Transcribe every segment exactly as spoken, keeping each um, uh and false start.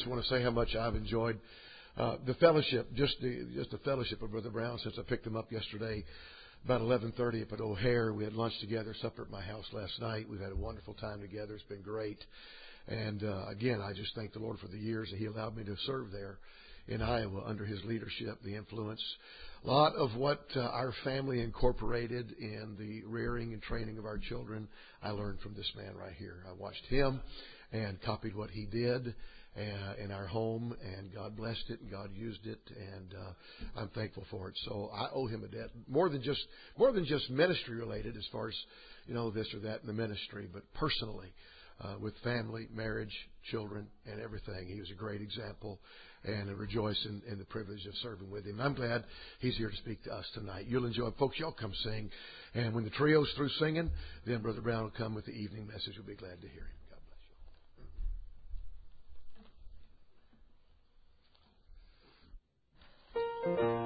just want to say how much I've enjoyed uh, the fellowship, just the just the fellowship of Brother Brown since I picked him up yesterday about eleven thirty up at O'Hare. We had lunch together, supper at my house last night. We've had a wonderful time together. It's been great. And uh, again, I just thank the Lord for the years that He allowed me to serve there in Iowa under His leadership, the influence. A lot of what uh, our family incorporated in the rearing and training of our children, I learned from this man right here. I watched him and copied what he did uh, in our home, and God blessed it, and God used it, and uh, I'm thankful for it. So I owe him a debt, more than just more than just ministry related, as far as you know this or that in the ministry, but personally uh, with family, marriage, children, and everything. He was a great example. And I rejoice in, in the privilege of serving with him. I'm glad he's here to speak to us tonight. You'll enjoy it. Folks, y'all come sing. And when the trio's through singing, then Brother Brown will come with the evening message. We'll be glad to hear him. God bless you.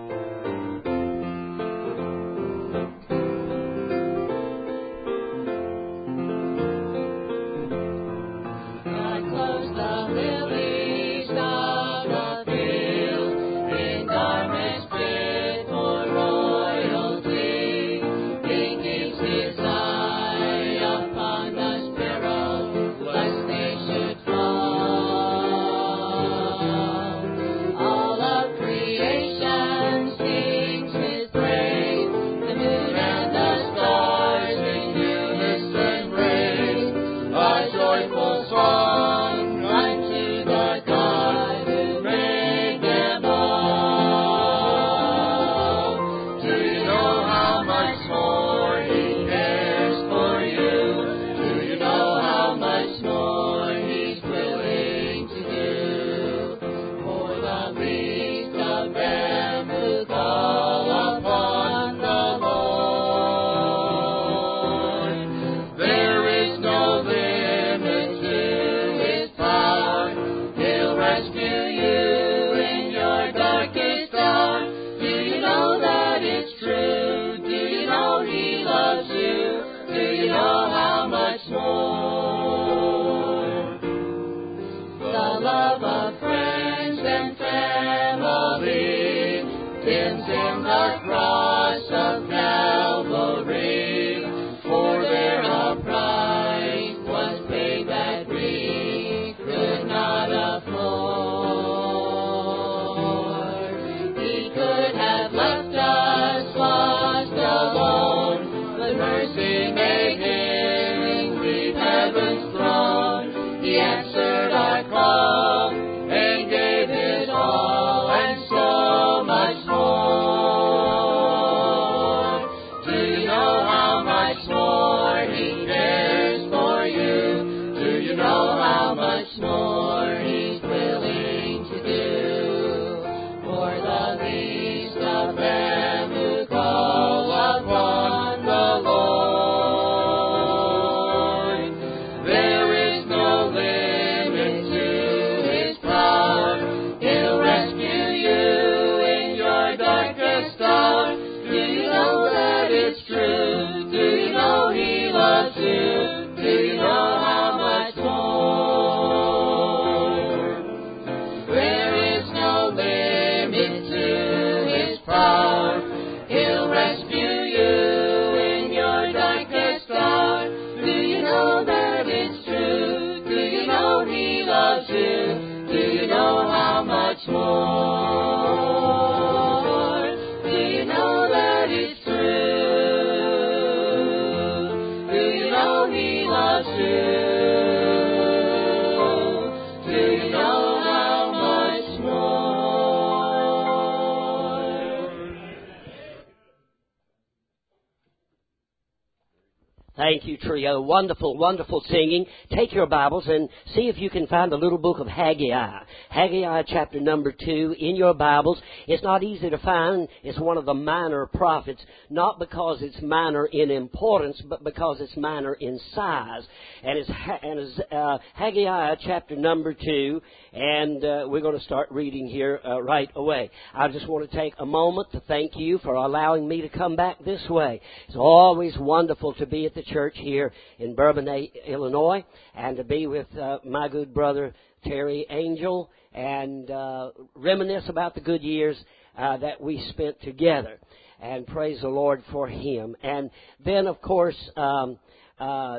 Thank you, trio. Wonderful, wonderful singing. Take your Bibles and see if you can find the little book of Haggai. Haggai chapter number two in your Bibles. It's not easy to find. It's one of the minor prophets, not because it's minor in importance, but because it's minor in size. And it's, and it's uh, Haggai chapter number two, and uh, we're going to start reading here uh, right away. I just want to take a moment to thank you for allowing me to come back this way. It's always wonderful to be at the church here in Bourbonnais, Illinois, and to be with uh, my good brother Terry Angel and uh, reminisce about the good years uh, that we spent together. And praise the Lord for him. And then, of course, um, uh,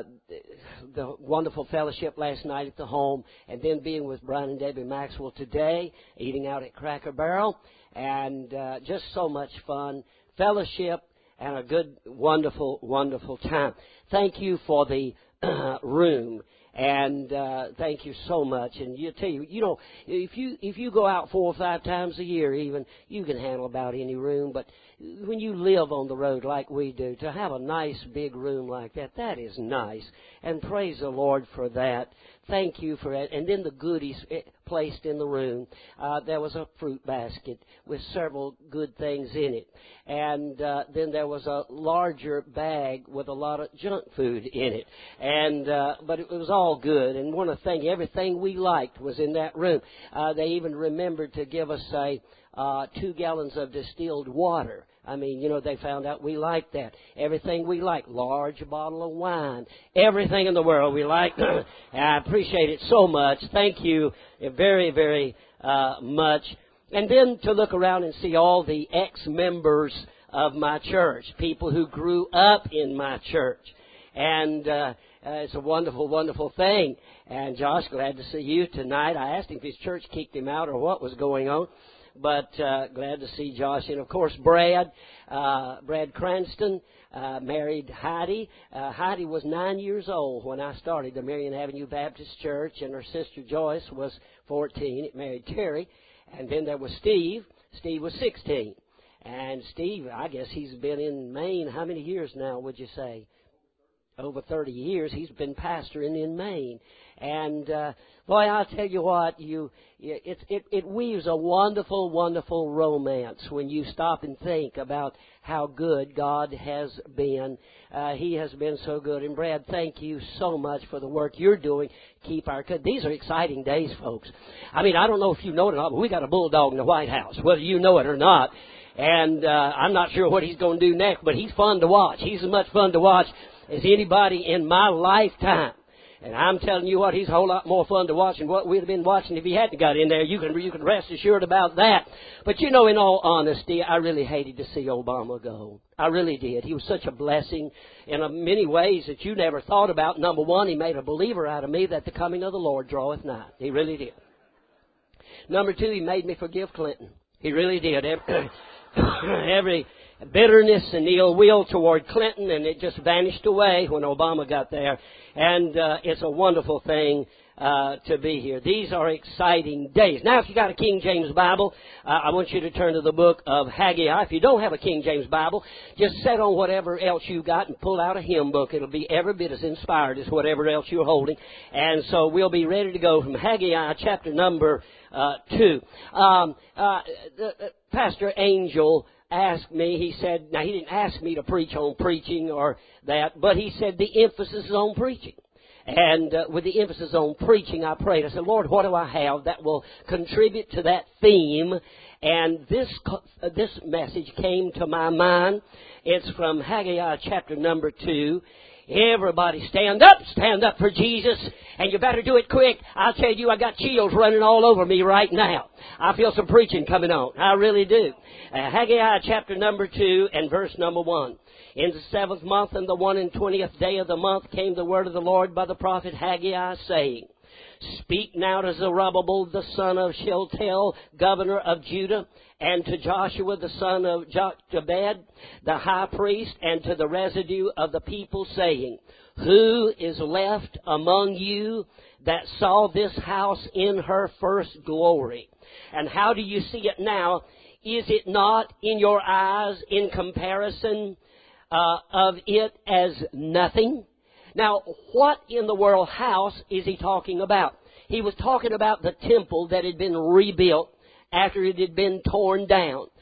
the wonderful fellowship last night at the home, and then being with Brian and Debbie Maxwell today, eating out at Cracker Barrel, and uh, just so much fun, fellowship, and a good, wonderful, wonderful time. Thank you for the uh, room. And uh, thank you so much. And you tell you, you know, if you if you go out four or five times a year, even you can handle about any room. But when you live on the road like we do, to have a nice big room like that, that is nice. And praise the Lord for that. Thank you for it. And then the goodies placed in the room. Uh, there was a fruit basket with several good things in it. And uh, then there was a larger bag with a lot of junk food in it. And uh, but it was all good. And one of the things, everything we liked was in that room. Uh, they even remembered to give us, say, uh, two gallons of distilled water. I mean, you know, they found out we liked that. Everything we like, large bottle of wine, everything in the world we like. I appreciate it so much. Thank you very, very uh, much. And then to look around and see all the ex-members of my church, people who grew up in my church. And uh, uh, it's a wonderful, wonderful thing. And Josh, glad to see you tonight. I asked him if his church kicked him out or what was going on. But uh, glad to see Josh. And, of course, Brad, uh, Brad Cranston, uh, married Heidi. Uh, Heidi was nine years old when I started the Marion Avenue Baptist Church, and her sister Joyce was fourteen. It married Terry. And then there was Steve. Steve was sixteen. And Steve, I guess he's been in Maine how many years now, would you say? Over thirty years. He's been pastoring in Maine. And, uh, boy, I'll tell you what, you, it, it, it weaves a wonderful, wonderful romance when you stop and think about how good God has been. Uh, he has been so good. And, Brad, thank you so much for the work you're doing. Keep our, these are exciting days, folks. I mean, I don't know if you know it or not, but we got a bulldog in the White House, whether you know it or not. And, uh, I'm not sure what he's going to do next, but he's fun to watch. He's as much fun to watch as anybody in my lifetime. And I'm telling you what, he's a whole lot more fun to watch than what we'd have been watching if he hadn't got in there. You can you can rest assured about that. But, you know, in all honesty, I really hated to see Obama go. I really did. He was such a blessing in many ways that you never thought about. Number one, he made a believer out of me that the coming of the Lord draweth nigh. He really did. Number two, he made me forgive Clinton. He really did. Every, every bitterness and ill will toward Clinton, and it just vanished away when Obama got there. And uh, it's a wonderful thing uh, to be here. These are exciting days. Now, if you got a King James Bible, uh, I want you to turn to the book of Haggai. If you don't have a King James Bible, just set on whatever else you got and pull out a hymn book. It'll be every bit as inspired as whatever else you're holding. And so we'll be ready to go from Haggai chapter number uh, two. Um, uh, uh, Pastor Angel asked me, he said, now he didn't ask me to preach on preaching or that, but he said the emphasis is on preaching. And uh, with the emphasis on preaching, I prayed. I said, Lord, what do I have that will contribute to that theme? And this uh, this message came to my mind. It's from Haggai chapter number two. Everybody stand up, stand up for Jesus, and you better do it quick. I'll tell you, I got chills running all over me right now. I feel some preaching coming on. I really do. Uh, Haggai chapter number two and verse number one. In the seventh month and the one and twentieth day of the month came the word of the Lord by the prophet Haggai, saying, Speak now to Zerubbabel, the son of Shealtiel, governor of Judah, and to Joshua, the son of Jochebed, the high priest, and to the residue of the people, saying, Who is left among you that saw this house in her first glory? And how do you see it now? Is it not in your eyes in comparison uh, of it as nothing? Now, what in the world house is he talking about? He was talking about the temple that had been rebuilt after it had been torn down.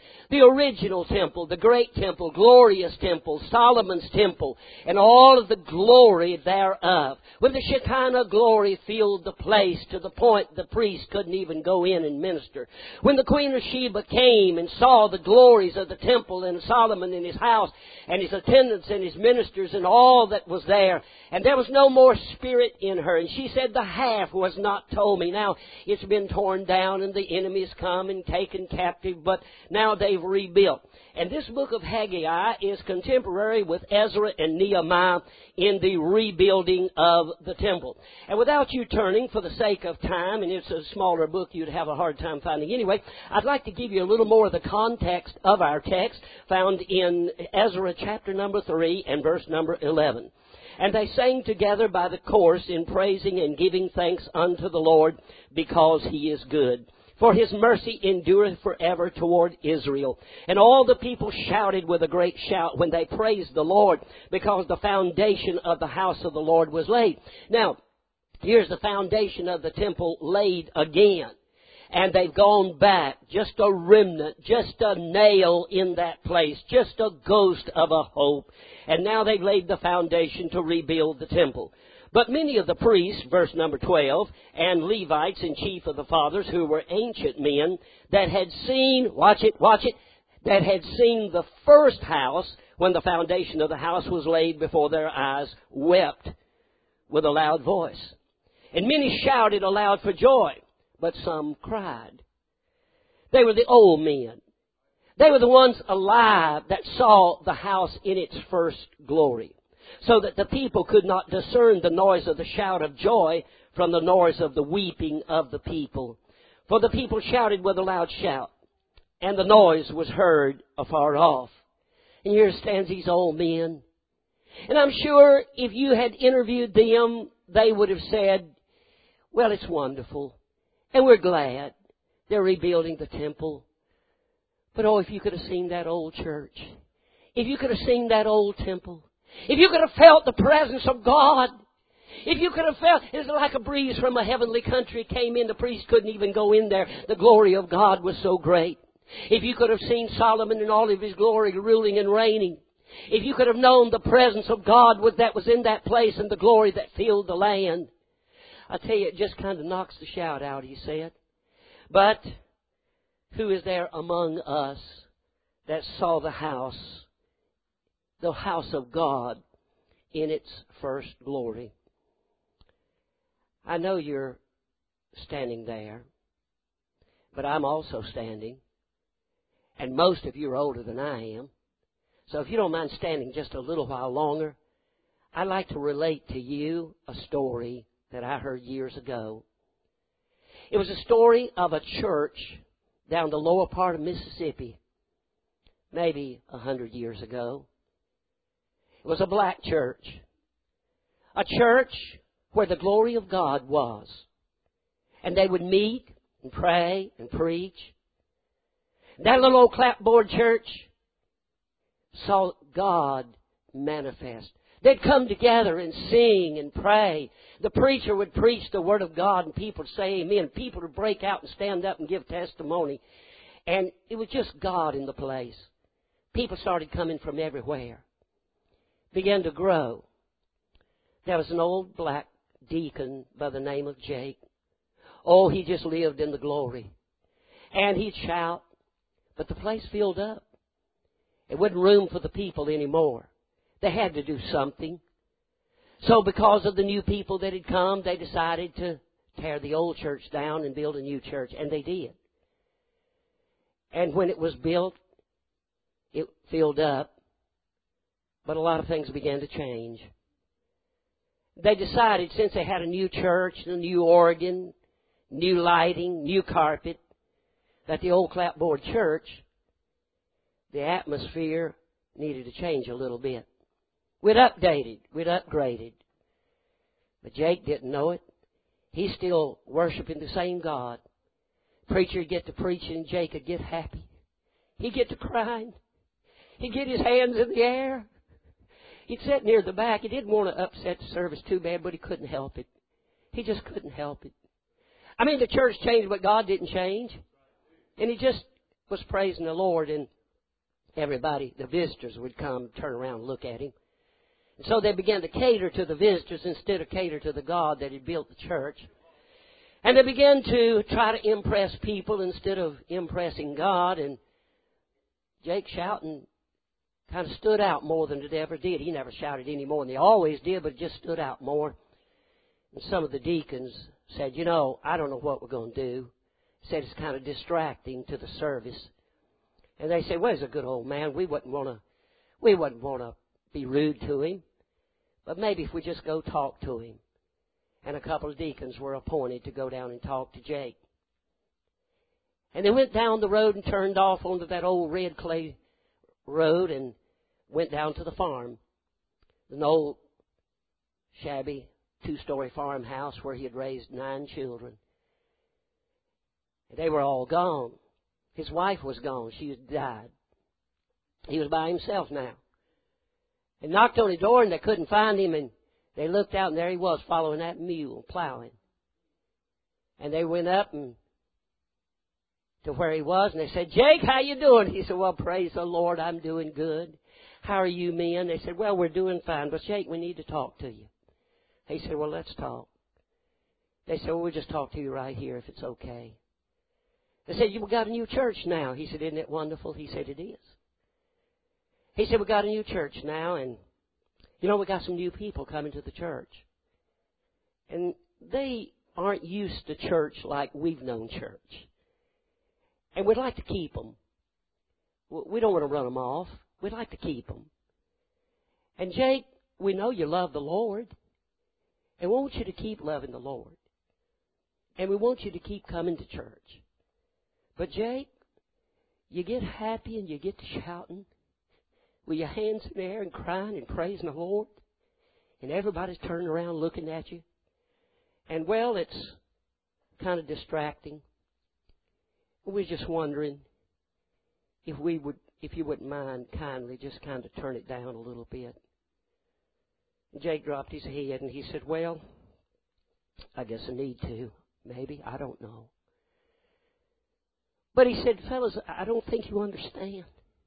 The original temple, the great temple, glorious temple, Solomon's temple, and all of the glory thereof. When the Shekinah glory filled the place to the point the priest couldn't even go in and minister. When the Queen of Sheba came and saw the glories of the temple and Solomon in his house and his attendants and his ministers and all that was there, and there was no more spirit in her. And she said, the half was not told me. Now, it's been torn down and the enemy has come and taken captive, but now they've rebuilt. And this book of Haggai is contemporary with Ezra and Nehemiah in the rebuilding of the temple. And without you turning, for the sake of time, and it's a smaller book you'd have a hard time finding anyway, I'd like to give you a little more of the context of our text found in Ezra chapter number three and verse number eleven. And they sang together by the course in praising and giving thanks unto the Lord, because He is good. For His mercy endureth forever toward Israel. And all the people shouted with a great shout when they praised the Lord, because the foundation of the house of the Lord was laid. Now, here's the foundation of the temple laid again. And they've gone back, just a remnant, just a nail in that place, just a ghost of a hope. And now they've laid the foundation to rebuild the temple. But many of the priests, verse number twelve, and Levites and chief of the fathers, who were ancient men, that had seen, watch it, watch it, that had seen the first house when the foundation of the house was laid before their eyes, wept with a loud voice. And many shouted aloud for joy, but some cried. They were the old men. They were the ones alive that saw the house in its first glory, so that the people could not discern the noise of the shout of joy from the noise of the weeping of the people. For the people shouted with a loud shout, and the noise was heard afar off. And here stands these old men. And I'm sure if you had interviewed them, they would have said, well, it's wonderful, and we're glad they're rebuilding the temple. But oh, if you could have seen that old church, if you could have seen that old temple, if you could have felt the presence of God, if you could have felt, it's like a breeze from a heavenly country came in, the priest couldn't even go in there. The glory of God was so great. If you could have seen Solomon in all of his glory ruling and reigning, if you could have known the presence of God that was in that place and the glory that filled the land, I tell you, it just kind of knocks the shout out, he said. But who is there among us that saw the house, the house of God, in its first glory? I know you're standing there, but I'm also standing. And most of you are older than I am. So if you don't mind standing just a little while longer, I'd like to relate to you a story that I heard years ago. It was a story of a church down the lower part of Mississippi, maybe a hundred years ago. It was a black church. A church where the glory of God was. And they would meet and pray and preach. That little old clapboard church saw God manifest. They'd come together and sing and pray. The preacher would preach the Word of God and people would say amen. People would break out and stand up and give testimony. And it was just God in the place. People started coming from everywhere. Began to grow. There was an old black deacon by the name of Jake. Oh, he just lived in the glory. And he'd shout, but the place filled up. It wasn't room for the people anymore. They had to do something. So because of the new people that had come, they decided to tear the old church down and build a new church. And they did. And when it was built, it filled up. But a lot of things began to change. They decided, since they had a new church, a new organ, new lighting, new carpet, that the old clapboard church, the atmosphere needed to change a little bit. We'd updated, we'd upgraded. But Jake didn't know it. He's still worshiping the same God. Preacher would get to preaching, Jake would get happy. He'd get to crying. He'd get his hands in the air. He'd sit near the back. He didn't want to upset the service too bad, but he couldn't help it. He just couldn't help it. I mean, the church changed, but God didn't change. And he just was praising the Lord, and everybody, the visitors, would come, turn around and look at him. And so they began to cater to the visitors instead of cater to the God that had built the church. And they began to try to impress people instead of impressing God. And Jake shouting kind of stood out more than it ever did. He never shouted any more than he always did, but it just stood out more. And some of the deacons said, you know, I don't know what we're going to do. Said it's kind of distracting to the service. And they said, well, he's a good old man. We wouldn't want to, we wouldn't want to be rude to him. But maybe if we just go talk to him. And a couple of deacons were appointed to go down and talk to Jake. And they went down the road and turned off onto that old red clay road and went down to the farm. An old, shabby, two-story farmhouse where he had raised nine children. And they were all gone. His wife was gone. She had died. He was by himself now. And knocked on the door and they couldn't find him, and they looked out and there he was following that mule, plowing. And they went up and to where he was and they said, Jake, how you doing? He said, well, praise the Lord, I'm doing good. How are you men? They said, well, we're doing fine, but Jake, we need to talk to you. He said, well, let's talk. They said, well, we'll just talk to you right here if it's okay. They said, you've got a new church now. He said, isn't it wonderful? He said, it is. He said, we got a new church now, and, you know, we got some new people coming to the church. And they aren't used to church like we've known church. And we'd like to keep them. We don't want to run them off. We'd like to keep them. And, Jake, we know you love the Lord, and we want you to keep loving the Lord. And we want you to keep coming to church. But, Jake, you get happy and you get to shouting with your hands in the air and crying and praising the Lord. And everybody's turning around looking at you. And, well, it's kind of distracting. We're just wondering if we would, if you wouldn't mind kindly just kind of turn it down a little bit. And Jake dropped his head and he said, well, I guess I need to. Maybe. I don't know. But he said, fellas, I don't think you understand.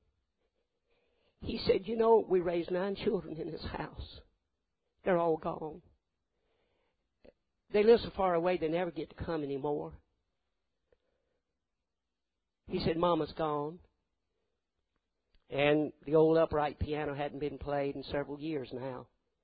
He said, you know, we raised nine children in this house. They're all gone. They live so far away they never get to come anymore. He said, Mama's gone. And the old upright piano hadn't been played in several years now.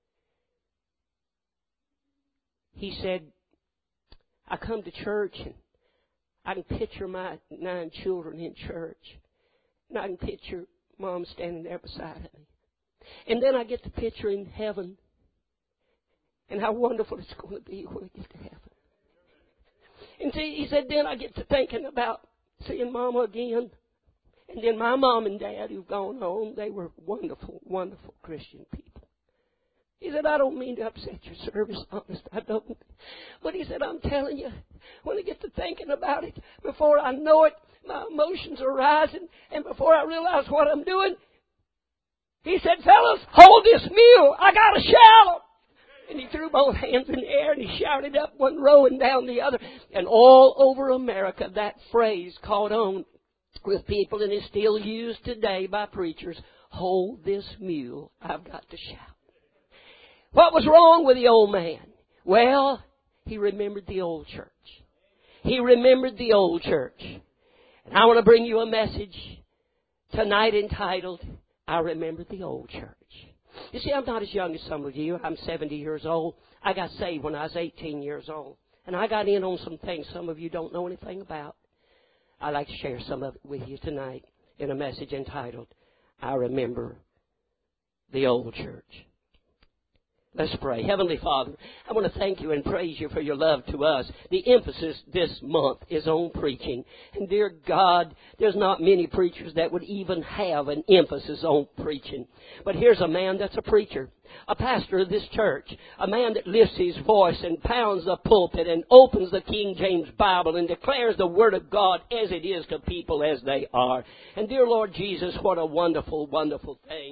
He said, I come to church and I can picture my nine children in church. And I can picture Mom standing there beside me. And then I get to picture in heaven. And how wonderful it's going to be when we get to heaven. And see, he said, then I get to thinking about seeing Mama again. And then my mom and dad who've gone home, they were wonderful, wonderful Christian people. He said, I don't mean to upset your service, honest, I don't. But he said, I'm telling you, when I get to thinking about it, before I know it, my emotions are rising, and before I realize what I'm doing, he said, fellas, hold this mule, I got to shout. And he threw both hands in the air and he shouted up one row and down the other. And all over America, that phrase caught on with people and is still used today by preachers. Hold this mule, I've got to shout. What was wrong with the old man? Well, he remembered the old church. He remembered the old church. And I want to bring you a message tonight entitled, I Remember the Old Church. You see, I'm not as young as some of you. I'm seventy years old. I got saved when I was eighteen years old. And I got in on some things some of you don't know anything about. I'd like to share some of it with you tonight in a message entitled, I Remember the Old Church. Let's pray. Heavenly Father, I want to thank you and praise you for your love to us. The emphasis this month is on preaching. And dear God, there's not many preachers that would even have an emphasis on preaching. But here's a man that's a preacher, a pastor of this church, a man that lifts his voice and pounds the pulpit and opens the King James Bible and declares the Word of God as it is to people as they are. And dear Lord Jesus, what a wonderful, wonderful thing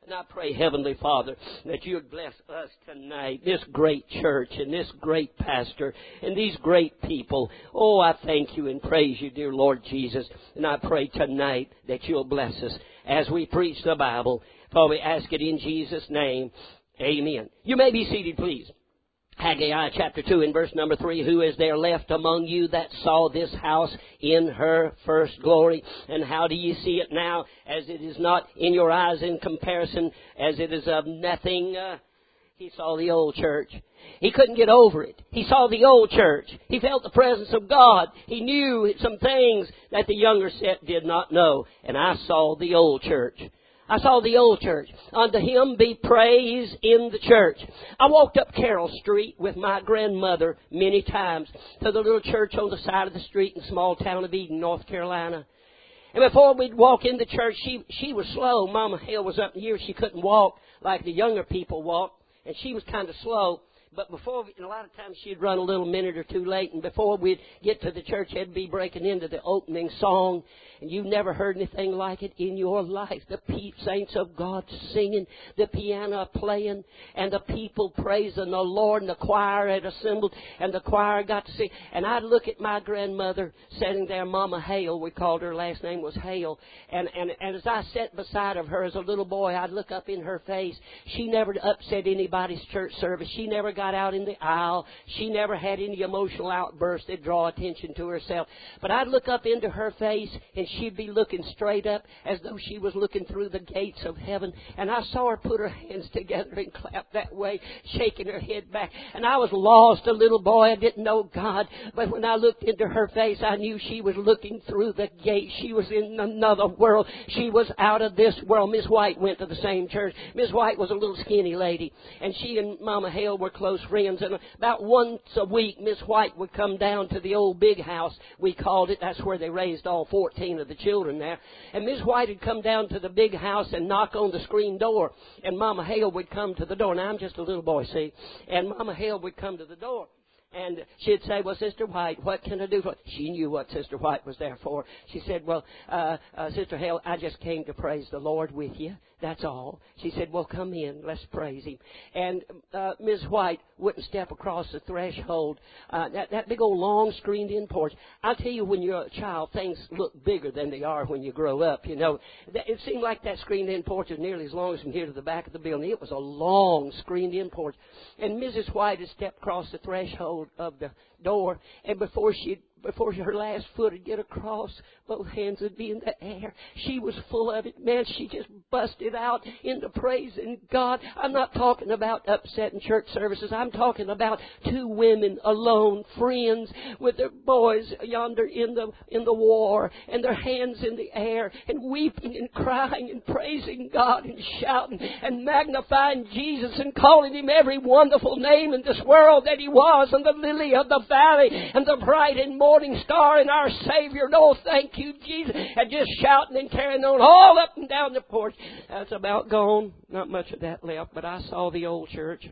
And I pray, Heavenly Father, that you would bless us tonight, this great church and this great pastor and these great people. Oh, I thank you and praise you, dear Lord Jesus. And I pray tonight that you'll bless us as we preach the Bible. For we ask it in Jesus' name. Amen. You may be seated, please. Haggai chapter two and verse number three, who is there left among you that saw this house in her first glory? And how do you see it now, as it is not in your eyes in comparison, as it is of nothing? Uh, he saw the old church. He couldn't get over it. He saw the old church. He felt the presence of God. He knew some things that the younger set did not know. And I saw the old church. I saw the old church. Unto Him be praise in the church. I walked up Carroll Street with my grandmother many times to the little church on the side of the street in the small town of Eden, North Carolina. And before we'd walk into church, she she was slow. Mama Hale was up in years. She couldn't walk like the younger people walk, and she was kind of slow. But before, a lot of times she'd run a little minute or two late, and before we'd get to the church, it'd be breaking into the opening song. And you've never heard anything like it in your life. The saints of God singing, the piano playing, and the people praising the Lord, and the choir had assembled, and the choir got to sing. And I'd look at my grandmother sitting there, Mama Hale, we called her, last name was Hale. And, and, and as I sat beside of her as a little boy, I'd look up in her face. She never upset anybody's church service. She never got out in the aisle. She never had any emotional outbursts that draw attention to herself. But I'd look up into her face, and she'd be looking straight up as though she was looking through the gates of heaven. And I saw her put her hands together and clap that way, shaking her head back. And I was lost, a little boy. I didn't know God. But when I looked into her face, I knew she was looking through the gate. She was in another world. She was out of this world. Miss White went to the same church. Miss White was a little skinny lady, and she and Mama Hale were close friends. And about once a week, Miss White would come down to the old big house, we called it. That's where they raised all fourteen of the children there. And Miss White would come down to the big house and knock on the screen door. And Mama Hale would come to the door. Now, I'm just a little boy, see. And Mama Hale would come to the door. And she'd say, well, Sister White, what can I do for you? She knew what Sister White was there for. She said, well, uh, uh, Sister Hale, I just came to praise the Lord with you. That's all. She said, well, come in. Let's praise Him. And uh, Miss White wouldn't step across the threshold. Uh, that, that big old long screened-in porch. I'll tell you, when you're a child, things look bigger than they are when you grow up, you know. It seemed like that screened-in porch was nearly as long as from here to the back of the building. It was a long screened-in porch. And Missus White had stepped across the threshold of the door, and before she'd Before her last foot would get across, both hands would be in the air. She was full of it. Man, she just busted out into praising God. I'm not talking about upsetting church services. I'm talking about two women alone, friends, with their boys yonder in the in the war, and their hands in the air, and weeping and crying and praising God and shouting and magnifying Jesus and calling Him every wonderful name in this world that He was, and the lily of the valley, and the bright and morning star, and our Savior. Oh, thank you, Jesus. And just shouting and carrying on all up and down the porch. That's about gone. Not much of that left, but I saw the old church.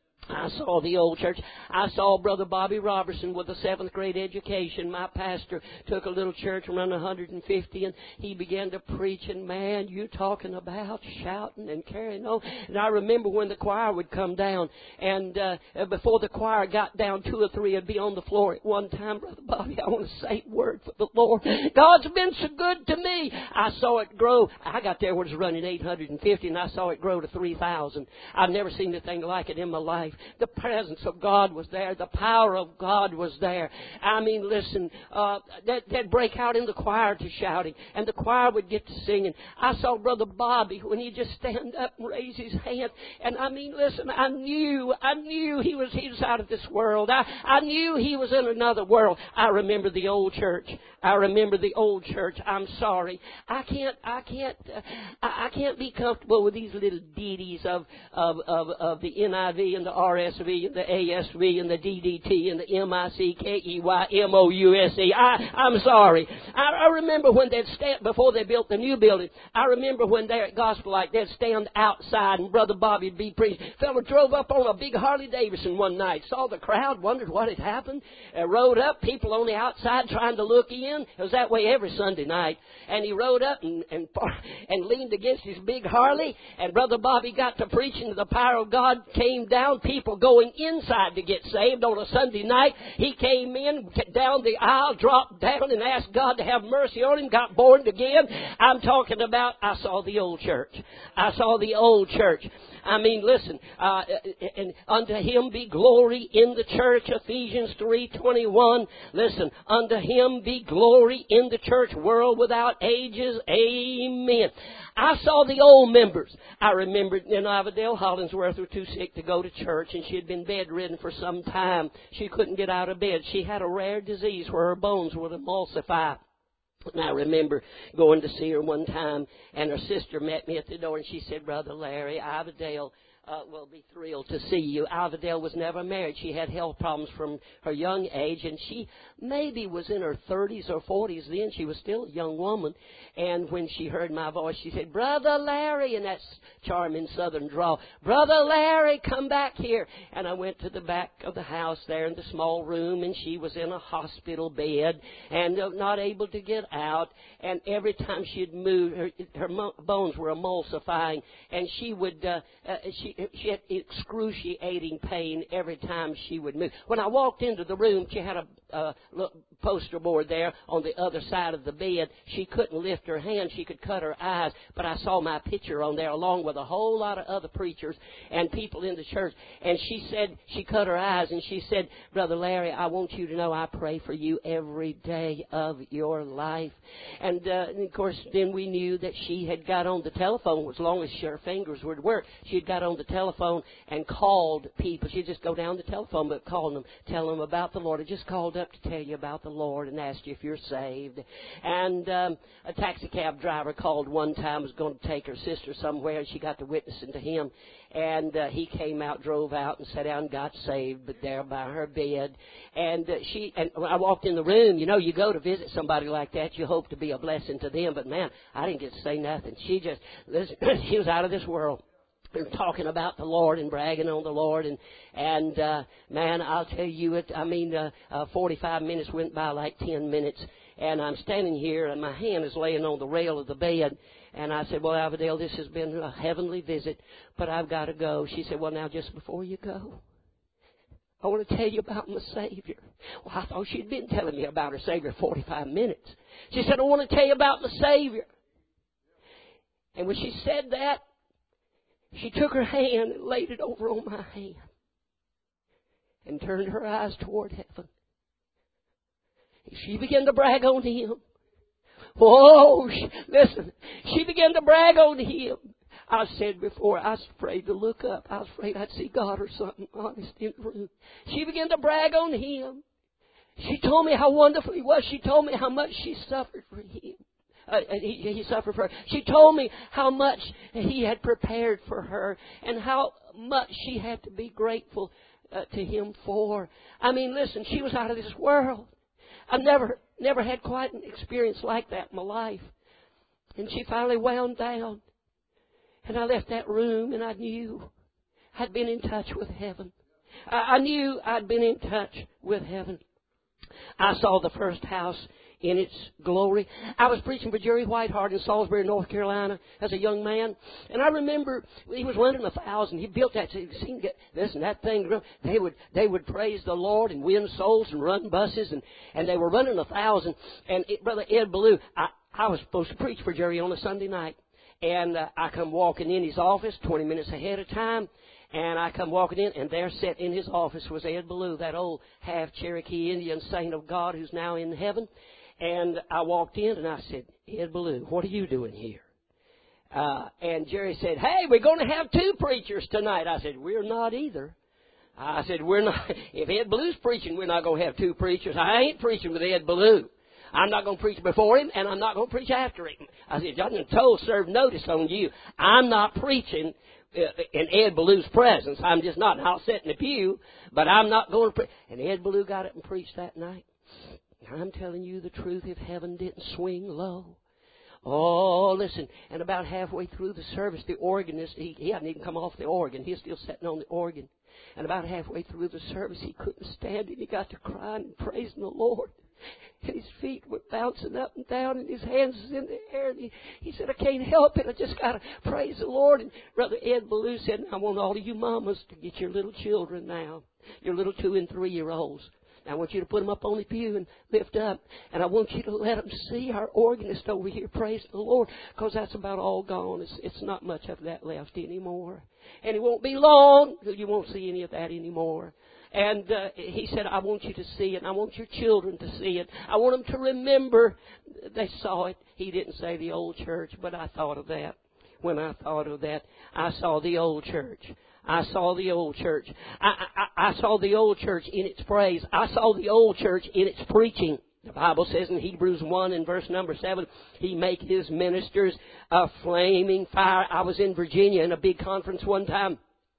I saw the old church. I saw Brother Bobby Robertson with a seventh grade education. My pastor took a little church around one hundred fifty, and he began to preach. And man, you talking about shouting and carrying on. And I remember when the choir would come down, and uh, before the choir got down, two or three would be on the floor at one time. Brother Bobby, I want to say a word for the Lord. God's been so good to me. I saw it grow. I got there when it was running eight hundred fifty, and I saw it grow to three thousand. I've never seen anything like it in my life. The presence of God was there. The power of God was there. I mean, listen, uh, they'd, they'd break out in the choir to shouting, and the choir would get to singing. I saw Brother Bobby when he'd just stand up and raise his hand. And I mean, listen, I knew, I knew he was, he was out of this world. I, I knew he was in another world. I remember the old church. I remember the old church. I'm sorry. I can't, I can't, uh, I, I can't be comfortable with these little ditties of, of, of, of the N I V and the R S V and the A S V and the D D T and the M I C K E Y M O U S E. I, I'm sorry. I, I remember when they'd stand, before they built the new building, I remember when they're at Gospel Light, they'd stand outside and Brother Bobby would be preaching. Fellow drove up on a big Harley Davidson one night, saw the crowd, wondered what had happened, uh, rode up, people on the outside trying to look in. It was that way every Sunday night. And he rode up and, and, and leaned against his big Harley, and Brother Bobby got to preaching. The power of God came down, people going inside to get saved on a Sunday night. He came in, down the aisle, dropped down and asked God to have mercy on him, got born again. I'm talking about, I saw the old church. I saw the old church. I mean, listen, uh, and unto him be glory in the church, Ephesians three twenty-one. Listen, unto him be glory in the church world without ages. Amen. I saw the old members. I remembered, you know, Avadale Hollingsworth was too sick to go to church, and she had been bedridden for some time. She couldn't get out of bed. She had a rare disease where her bones would emulsify. And I remember going to see her one time, and her sister met me at the door, and she said, Brother Larry, Avadale uh, will be thrilled to see you. Avadale was never married. She had health problems from her young age, and she maybe was in her thirties or forties then. She was still a young woman. And when she heard my voice, she said, Brother Larry, in that charming southern drawl, Brother Larry, come back here. And I went to the back of the house there in the small room, and she was in a hospital bed and uh, not able to get out. And every time she'd move, her, her mo- bones were emulsifying, and she would, uh, uh, she, she had excruciating pain every time she would move. When I walked into the room, she had a uh, poster board there on the other side of the bed. She couldn't lift her hand. She could cut her eyes, but I saw my picture on there along with a whole lot of other preachers and people in the church. And she said, she cut her eyes, and she said, Brother Larry, I want you to know I pray for you every day of your life. And, uh, and of course, then we knew that she had got on the telephone. As long as her fingers would work, she had got on the telephone and called people. She'd just go down the telephone, but calling them, telling them about the Lord. I just called up to tell you about the Lord and asked you if you're saved. And um, a taxi cab driver called one time, was going to take her sister somewhere, and she got to witnessing to him. And uh, he came out, drove out, and sat down and got saved, but there by her bed. And uh, she, and when I walked in the room, you know, you go to visit somebody like that, you hope to be a blessing to them. But man, I didn't get to say nothing. She just, listen, she was out of this world. And talking about the Lord and bragging on the Lord, and and uh, man, I'll tell you it. I mean, uh, uh, forty-five minutes went by like ten minutes, and I'm standing here, and my hand is laying on the rail of the bed, and I said, "Well, Avadale, this has been a heavenly visit, but I've got to go." She said, "Well, now just before you go, I want to tell you about my Savior." Well, I thought she'd been telling me about her Savior forty-five minutes. She said, "I want to tell you about my Savior," and when she said that, she took her hand and laid it over on my hand and turned her eyes toward heaven. She began to brag on him. Whoa, she, listen, she began to brag on him. I said before, I was afraid to look up. I was afraid I'd see God or something honest in the room. She began to brag on him. She told me how wonderful he was. She told me how much she suffered for him. Uh, he, he suffered for her. She told me how much he had prepared for her and how much she had to be grateful uh, to him for. I mean, listen, she was out of this world. I've never, never had quite an experience like that in my life. And she finally wound down. And I left that room, and I knew I'd been in touch with heaven. I, I knew I'd been in touch with heaven. I saw the first house in its glory. I was preaching for Jerry Whitehart in Salisbury, North Carolina, as a young man, and I remember he was running a thousand. He built that. Listen, that thing. They would they would praise the Lord and win souls and run buses, and, and they were running a thousand. And it, Brother Ed Ballou, I I was supposed to preach for Jerry on a Sunday night, and uh, I come walking in his office twenty minutes ahead of time. And I come walking in, and there sat in his office was Ed Ballou, that old half Cherokee Indian saint of God who's now in heaven. And I walked in, and I said, Ed Ballou, what are you doing here? Uh, and Jerry said, hey, we're going to have two preachers tonight. I said, we're not either. I said, we're not. If Ed Ballou's preaching, we're not going to have two preachers. I ain't preaching with Ed Ballou. I'm not going to preach before him, and I'm not going to preach after him. I said, y'all can told serve notice on you. I'm not preaching in Ed Ballou's presence. I'm just not. And I'll sit in the pew, but I'm not going to preach. And Ed Ballou got up and preached that night. I'm telling you the truth, if heaven didn't swing low. Oh, listen, and about halfway through the service, the organist, he, he hadn't even come off the organ. He was still sitting on the organ. And about halfway through the service, he couldn't stand it. He got to crying and praising the Lord. And his feet were bouncing up and down, and his hands was in the air. And he, he said, I can't help it. I just got to praise the Lord. And Brother Ed Ballou said, I want all of you mamas to get your little children now, your little two- and three-year-olds. I want you to put them up on the pew and lift up. And I want you to let them see our organist over here praise the Lord, because that's about all gone. It's, it's not much of that left anymore. And it won't be long till you won't see any of that anymore. And uh, he said, I want you to see it. And I want your children to see it. I want them to remember they saw it. He didn't say the old church, but I thought of that. When I thought of that, I saw the old church. I saw the old church. I, I, I saw the old church in its praise. I saw the old church in its preaching. The Bible says in Hebrews one and verse number seven, He make His ministers a flaming fire. I was in Virginia in a big conference one time.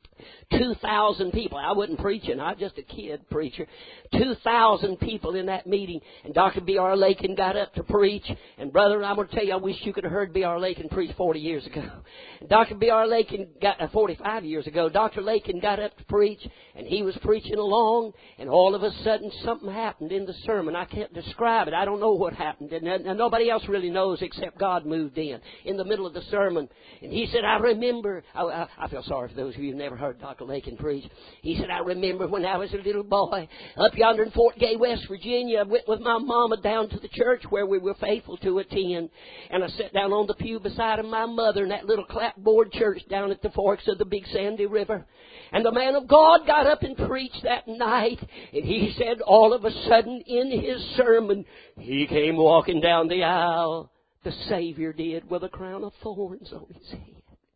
Two thousand people. I wasn't preaching. I was just a kid preacher. Two thousand people in that meeting. And Doctor B R Lakin got up to preach. And brother, I'm going to tell you, I wish you could have heard B R Lakin preach forty years ago. Doctor B R Lakin got, uh, forty-five years ago, Doctor Lakin got up to preach. And he was preaching along. And all of a sudden, something happened in the sermon. I can't describe it. I don't know what happened. And, and nobody else really knows except God moved in, in the middle of the sermon. And he said, I remember, I, I, I feel sorry for those of you who never heard Doctor Lakin preach. He said, I remember when I was a little boy up yonder in Fort Gay, West Virginia. I went with my mama down to the church where we were faithful to attend. And I sat down on the pew beside of my mother in that little clapboard church down at the forks of the Big Sandy River. And the man of God got up and preached that night. And he said all of a sudden in his sermon, he came walking down the aisle. The Savior did, with a crown of thorns on his head.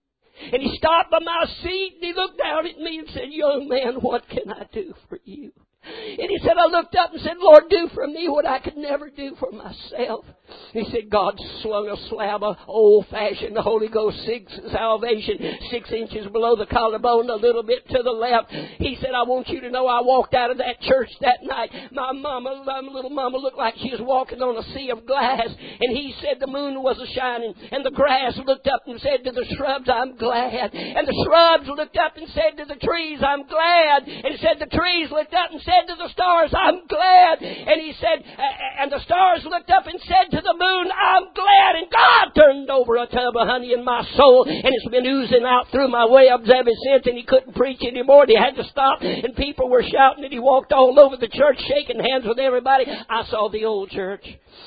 And he stopped by my seat and he looked down at me and said, young man, what can I do for you? And he said, I looked up and said, Lord, do for me what I could never do for myself. He said, God slung a slab of old-fashioned Holy Ghost six salvation, six inches below the collarbone, a little bit to the left. He said, I want you to know I walked out of that church that night. My mama, my little mama looked like she was walking on a sea of glass. And he said the moon was a-shining. And the grass looked up and said to the shrubs, I'm glad. And the shrubs looked up and said to the trees, I'm glad. And he said the trees looked up and said to the stars, I'm glad. And he said, and the stars looked up and said to the moon, I'm glad. And God turned over a tub of honey in my soul, and it's been oozing out through my waves ever since. And he couldn't preach anymore. He had to stop, and people were shouting, and he walked all over the church shaking hands with everybody. I saw the old church.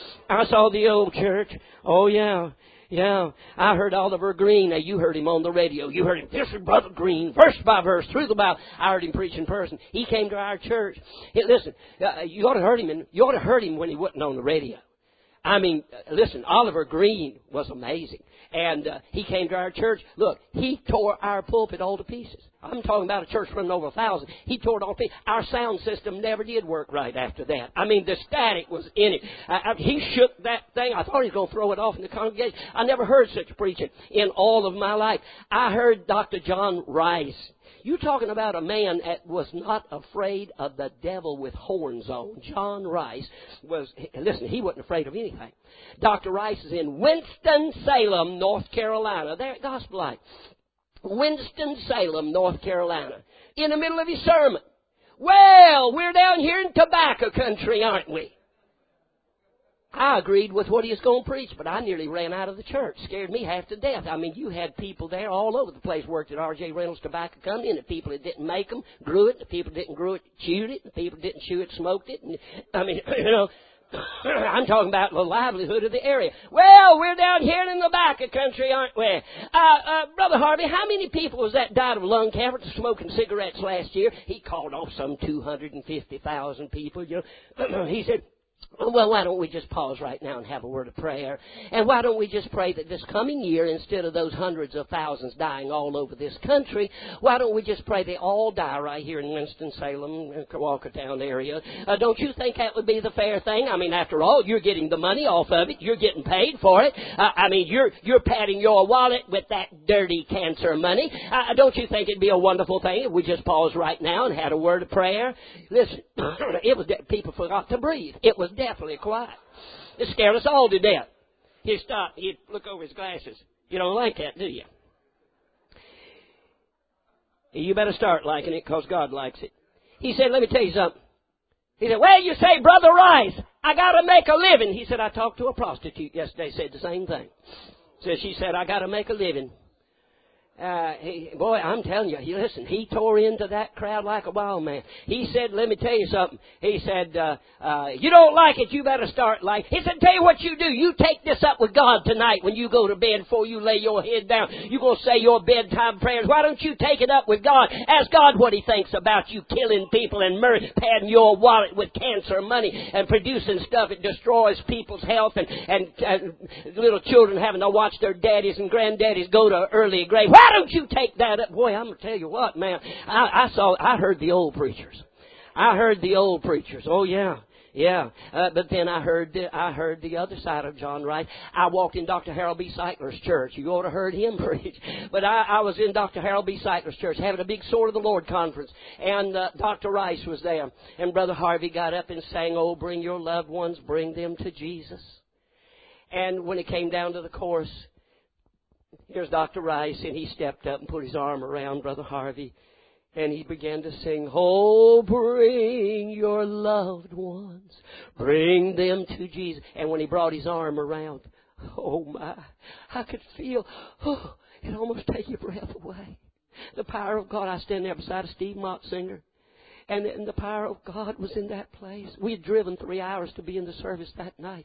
I saw the old church. Oh, yeah. Yeah, I heard Oliver Green. Now, you heard him on the radio. You heard him. This is Brother Green, verse by verse, through the Bible. I heard him preach in person. He came to our church. Hey, listen, uh, you ought to heard him. In, you ought to heard him when he wasn't on the radio. I mean, uh, listen, Oliver Green was amazing. And uh, he came to our church. Look, he tore our pulpit all to pieces. I'm talking about a church running over a thousand. He tore it all to pieces. Our sound system never did work right after that. I mean, the static was in it. I, I, he shook that thing. I thought he was going to throw it off in the congregation. I never heard such preaching in all of my life. I heard Doctor John Rice. You're talking about a man that was not afraid of the devil with horns on. John Rice was, listen, he wasn't afraid of anything. Doctor Rice is in Winston-Salem, North Carolina. There at Gospel Light. Winston-Salem, North Carolina. In the middle of his sermon. Well, we're down here in tobacco country, aren't we? I agreed with what he was going to preach, but I nearly ran out of the church. Scared me half to death. I mean, you had people there all over the place, worked at R J Reynolds Tobacco Company, and the people that didn't make them grew it, the people that didn't grow it chewed it, the people that didn't chew it smoked it. And, I mean, you know, I'm talking about the livelihood of the area. Well, we're down here in the tobacco country, aren't we? Uh, uh, Brother Harvey, how many people was that died of lung cancer smoking cigarettes last year? He called off some two hundred fifty thousand people, you know. He said, Well, why don't we just pause right now and have a word of prayer? And why don't we just pray that this coming year, instead of those hundreds of thousands dying all over this country, why don't we just pray they all die right here in Winston-Salem, Walkertown area? Uh, don't you think that would be the fair thing? I mean, after all, you're getting the money off of it. You're getting paid for it. Uh, I mean, you're you're padding your wallet with that dirty cancer money. Uh, don't you think it'd be a wonderful thing if we just paused right now and had a word of prayer? Listen, it was de- people forgot to breathe. It was definitely quiet. It scared us all to death. He stopped. He'd look over his glasses. You don't like that, do you? You better start liking it because God likes it. He said, let me tell you something. He said, well, you say, Brother Rice, I got to make a living. He said, I talked to a prostitute yesterday, said the same thing. So she said, I got to make a living. Uh, he, boy, I'm telling you, he, listen, he tore into that crowd like a wild man. He said, let me tell you something. He said, uh, uh, you don't like it, you better start like. He said, tell you what you do. You take this up with God tonight when you go to bed before you lay your head down. You're going to say your bedtime prayers. Why don't you take it up with God? Ask God what He thinks about you killing people and murder, padding your wallet with cancer money and producing stuff that destroys people's health and, and uh, little children having to watch their daddies and granddaddies go to early grave. Why don't you take that up? Boy, I'm going to tell you what, man. I, I saw, I heard the old preachers. I heard the old preachers. Oh, yeah. Yeah. Uh, but then I heard the, I heard the other side of John Rice. I walked in Doctor Harold B. Seitler's church. You ought to have heard him preach. But I, I was in Doctor Harold B. Seitler's church having a big Sword of the Lord conference. And uh, Doctor Rice was there. And Brother Harvey got up and sang, oh, bring your loved ones, bring them to Jesus. And when it came down to the chorus, here's Doctor Rice, and he stepped up and put his arm around Brother Harvey, and he began to sing, oh, bring your loved ones, bring them to Jesus. And when he brought his arm around, oh, my, I could feel, oh, it almost take your breath away. The power of God. I stand there beside a Steve Mott singer. And, and the power of God was in that place. We had driven three hours to be in the service that night.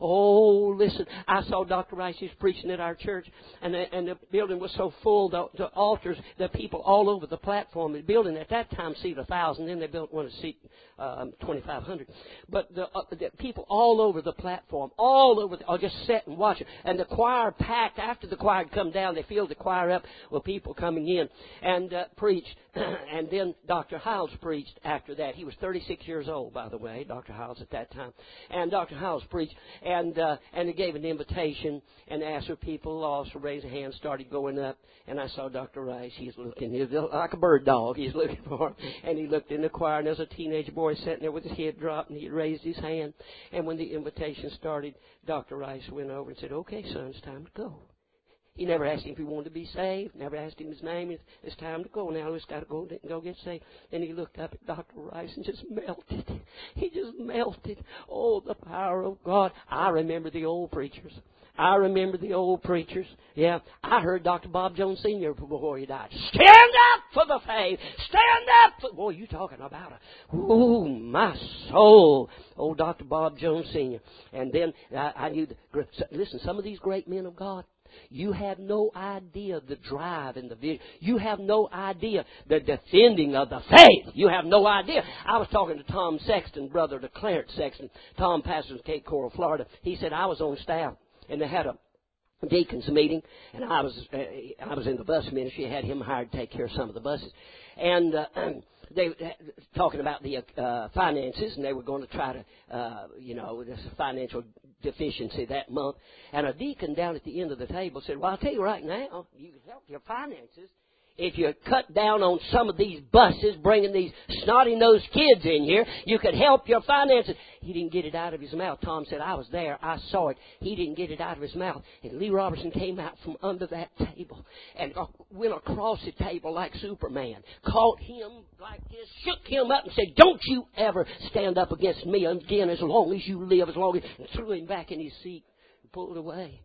Oh, listen, I saw Doctor Rice, he was preaching at our church, and the, and the building was so full, the, the altars, the people all over the platform. The building at that time seated one thousand, then they built one to seat um, twenty-five hundred. But the, uh, the people all over the platform, all over, the, oh, just sat and watch it. And the choir packed. After the choir had come down, they filled the choir up with people coming in and uh, preached. And then Doctor Hiles preached after that. He was thirty-six years old, by the way, Doctor Hiles at that time. And Doctor Hiles preached, and uh, and he gave an invitation and asked for people also to raise a hand, started going up. And I saw Doctor Rice. He's looking, he was like a bird dog. He's looking for him. And he looked in the choir, and there's a teenage boy sitting there with his head dropped, and he raised his hand. And when the invitation started, Doctor Rice went over and said, okay, son, it's time to go. He never asked him if he wanted to be saved. Never asked him his name. It's, it's time to go now. He's got to go go get saved. And he looked up at Doctor Rice and just melted. He just melted. Oh, the power of God. I remember the old preachers. I remember the old preachers. Yeah, I heard Doctor Bob Jones Senior before he died. Stand up for the faith. Stand up for... Boy, you talking about a... Ooh, my soul. Oh, Doctor Bob Jones Senior And then I, I knew... The, listen, some of these great men of God, you have no idea the drive and the vision. You have no idea the defending of the faith. You have no idea. I was talking to Tom Sexton, brother to Clarence Sexton. Tom pastors in Cape Coral, Florida. He said, I was on staff, and they had a deacons meeting, and I was uh, I was in the bus ministry. I had him hired to take care of some of the buses. And... Uh, They were talking about the uh, finances, and they were going to try to, uh, you know, there's a financial deficiency that month. And a deacon down at the end of the table said, well, I'll tell you right now, you can help your finances if you cut down on some of these buses, bringing these snotty-nosed kids in here. You could help your finances. He didn't get it out of his mouth. Tom said, I was there. I saw it. He didn't get it out of his mouth. And Lee Robertson came out from under that table and went across the table like Superman, caught him like this, shook him up and said, don't you ever stand up against me again as long as you live, as long as... and threw him back in his seat and pulled away.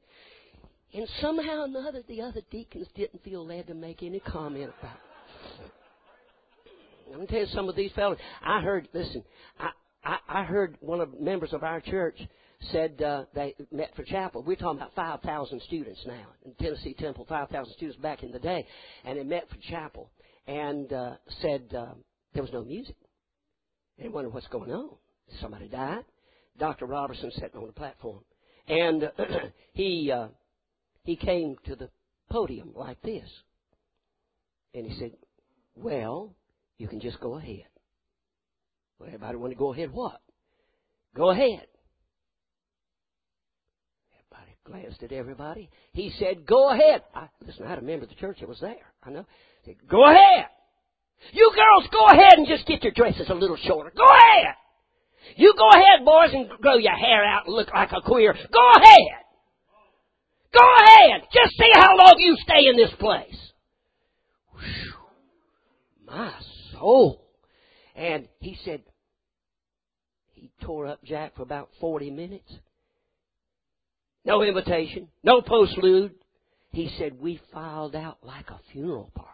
And somehow or another, the other deacons didn't feel led to make any comment about it. I'm going to tell you some of these fellows. I heard, listen, I, I, I heard one of the members of our church said uh, they met for chapel. We're talking about five thousand students now in Tennessee Temple, five thousand students back in the day. And they met for chapel and uh, said uh, there was no music. They wondered what's going on. Somebody died. Doctor Robertson sitting on the platform. And he uh, he came to the podium like this. And he said, well, you can just go ahead. Well, everybody want to go ahead what? Go ahead. Everybody glanced at everybody. He said, go ahead. I, listen, I had a member of the church that was there. I know. He said, go ahead. You girls, go ahead and just get your dresses a little shorter. Go ahead. You go ahead, boys, and grow your hair out and look like a queer. Go ahead. Go ahead. Just see how long you stay in this place. Whew. My soul. And he said, he tore up Jack for about forty minutes. No invitation. No postlude. He said, we filed out like a funeral parlor.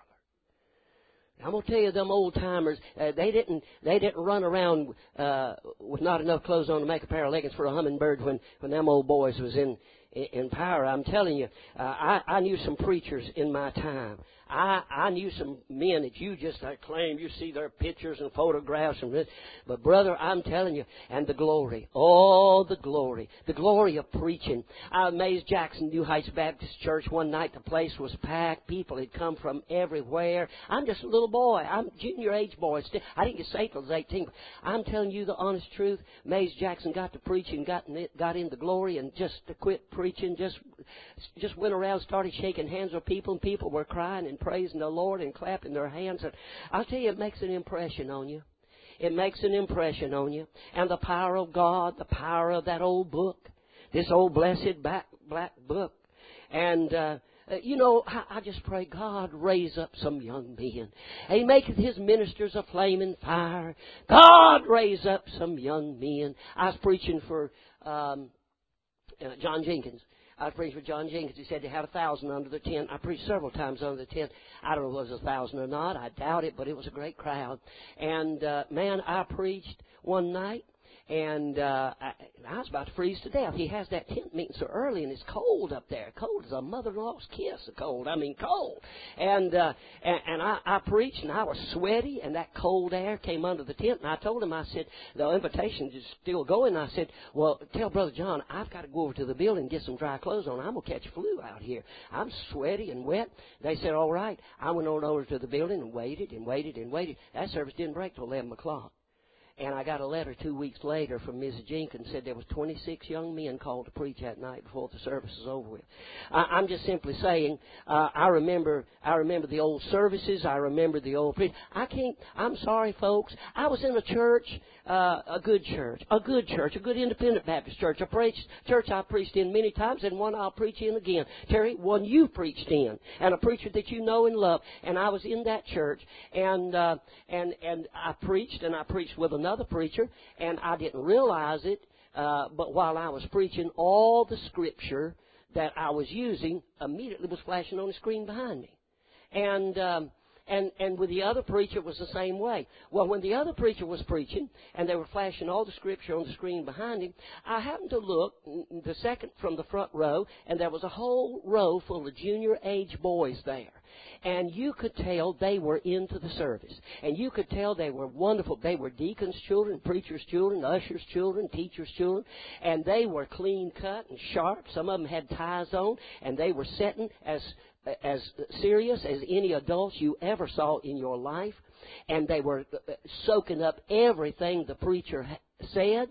I'm going to tell you, them old-timers, uh, they didn't they didn't run around uh, with not enough clothes on to make a pair of leggings for a hummingbird when, when them old boys was in, in power. I'm telling you, uh, I, I knew some preachers in my time. I, I knew some men that you just I claim you see their pictures and photographs and this. But brother, I'm telling you, and the glory, oh, the glory, the glory of preaching. I was amazed Jackson New Heights Baptist Church one night. The place was packed. People had come from everywhere. I'm just a little boy. I'm a junior age boy. I didn't get saved till I was eighteen. I'm telling you the honest truth. Mays Jackson got to preaching, got in, got in the glory, and just to quit preaching, just just went around, started shaking hands with people, and people were crying and praising the Lord and clapping their hands. And I'll tell you, it makes an impression on you. It makes an impression on you. And the power of God, the power of that old book, this old blessed back, black book. And, uh, you know, I, I just pray God raise up some young men. And He maketh His ministers a flaming fire. God raise up some young men. I was preaching for um, uh, John Jenkins. I preached with John Jenkins. He said they had a thousand under the tent. I preached several times under the tent. I don't know if it was a thousand or not. I doubt it, but it was a great crowd. And, uh, man, I preached one night. And uh, I, I was about to freeze to death. He has that tent meeting so early, and it's cold up there. Cold as a mother-in-law's kiss. Cold. I mean, cold. And uh, and, and I, I preached, and I was sweaty, and that cold air came under the tent. And I told him, I said, the invitation is still going. I said, well, tell Brother John, I've got to go over to the building and get some dry clothes on. I'm going to catch flu out here. I'm sweaty and wet. They said, all right. I went on over to the building and waited and waited and waited. That service didn't break till eleven o'clock. And I got a letter two weeks later from Missus Jenkins, said there was twenty-six young men called to preach that night before the service was over with. I, I'm just simply saying, uh, I remember, I remember the old services. I remember the old preach. I can't. I'm sorry, folks. I was in a church, uh, a good church, a good church, a good independent Baptist church. A preached, church I preached in many times, and one I'll preach in again. Terry, one you preached in, and a preacher that you know and love. And I was in that church, and uh, and and I preached, and I preached with another preacher, and I didn't realize it, uh, but while I was preaching, all the scripture that I was using immediately was flashing on the screen behind me. And um, and and with the other preacher, it was the same way. Well, when the other preacher was preaching, and they were flashing all the scripture on the screen behind him, I happened to look the second from the front row, and there was a whole row full of junior age boys there. And you could tell they were into the service. And you could tell they were wonderful. They were deacons' children, preachers' children, ushers' children, teachers' children. And they were clean cut and sharp. Some of them had ties on. And they were sitting as as serious as any adults you ever saw in your life. And they were soaking up everything the preacher said.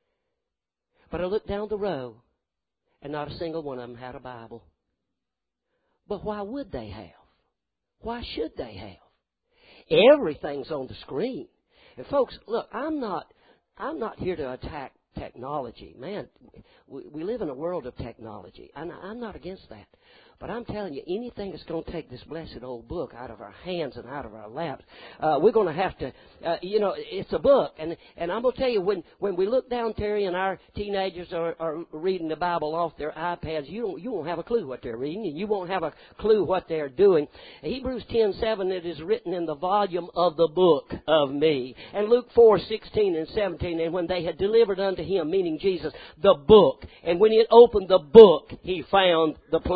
But I looked down the row, and not a single one of them had a Bible. But why would they have? Why should they have? Everything's on the screen. And folks, look, I'm not, I'm not here to attack technology. Man, we, we live in a world of technology, and I'm not against that. But I'm telling you, anything that's going to take this blessed old book out of our hands and out of our laps, uh, we're going to have to, uh, you know, it's a book. And and I'm going to tell you, when, when we look down, Terry, and our teenagers are, are reading the Bible off their iPads, you don't, you won't have a clue what they're reading, and you won't have a clue what they're doing. Hebrews ten seven, it is written in the volume of the book of me. And Luke four sixteen and seventeen, and when they had delivered unto him, meaning Jesus, the book, and when he had opened the book, he found the place.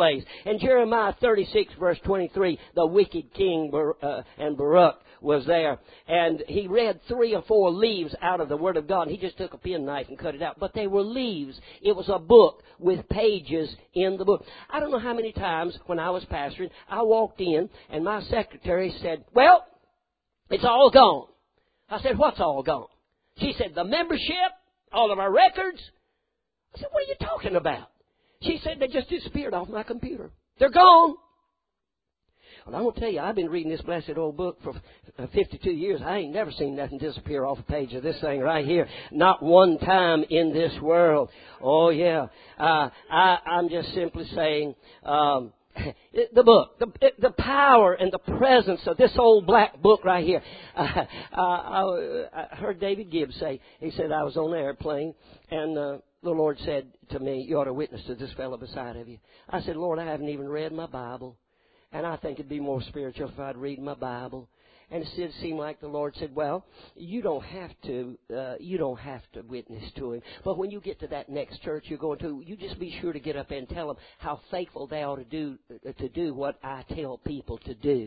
And Jeremiah thirty-six, verse twenty-three, the wicked king Bar- uh, and Baruch was there. And he read three or four leaves out of the Word of God. He just took a penknife and cut it out. But they were leaves. It was a book with pages in the book. I don't know how many times when I was pastoring, I walked in and my secretary said, well, it's all gone. I said, what's all gone? She said, the membership, all of our records. I said, what are you talking about? She said, they just disappeared off my computer. They're gone. Well, I'm going to tell you, I've been reading this blessed old book for fifty-two years. I ain't never seen nothing disappear off a page of this thing right here. Not one time in this world. Oh, yeah. Uh, I, I'm just simply saying, um, the book, the, the power and the presence of this old black book right here. Uh, I, I heard David Gibbs say, he said, I was on the airplane, and uh, the Lord said to me, you ought to witness to this fellow beside of you. I said, Lord, I haven't even read my Bible. And I think it'd be more spiritual if I'd read my Bible. And it seemed like the Lord said, well, you don't have to, uh, you don't have to witness to him. But when you get to that next church you're going to, you just be sure to get up and tell them how faithful they ought to do, uh, to do what I tell people to do.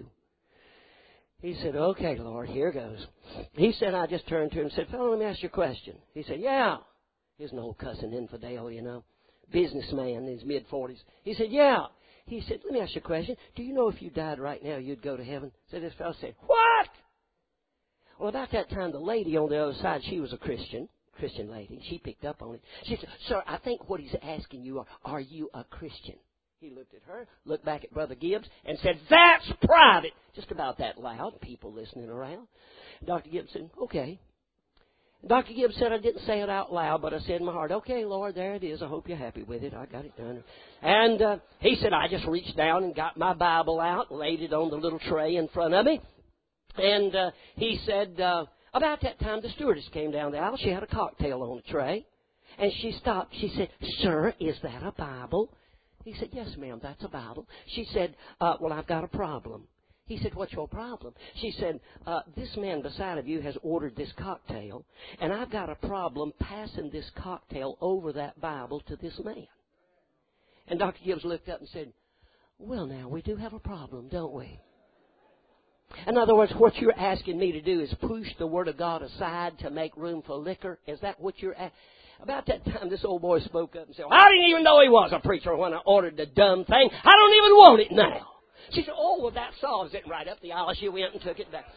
He said, okay, Lord, here goes. He said, I just turned to him and said, fellow, let me ask you a question. He said, yeah. He's an old cussing infidel, you know, businessman in his mid-forties. He said, yeah. He said, let me ask you a question. Do you know if you died right now, you'd go to heaven? So this fellow said, what? Well, about that time, the lady on the other side, she was a Christian, Christian lady. She picked up on it. She said, sir, I think what he's asking you are, are you a Christian? He looked at her, looked back at Brother Gibbs, and said, that's private. Just about that loud, people listening around. Doctor Gibbs said, okay. Doctor Gibbs said, I didn't say it out loud, but I said in my heart, okay, Lord, there it is. I hope you're happy with it. I got it done. And uh, he said, I just reached down and got my Bible out, laid it on the little tray in front of me. And uh, he said, uh, about that time, the stewardess came down the aisle. She had a cocktail on the tray. And she stopped. She said, sir, is that a Bible? He said, yes, ma'am, that's a Bible. She said, uh, well, I've got a problem. He said, what's your problem? She said, uh, this man beside of you has ordered this cocktail, and I've got a problem passing this cocktail over that Bible to this man. And Doctor Gibbs looked up and said, well, now, we do have a problem, don't we? In other words, what you're asking me to do is push the Word of God aside to make room for liquor. Is that what you're asking? About that time, this old boy spoke up and said, well, I didn't even know he was a preacher when I ordered the dumb thing. I don't even want it now. She said, oh, well, that solves it. Right up the aisle, she went and took it back.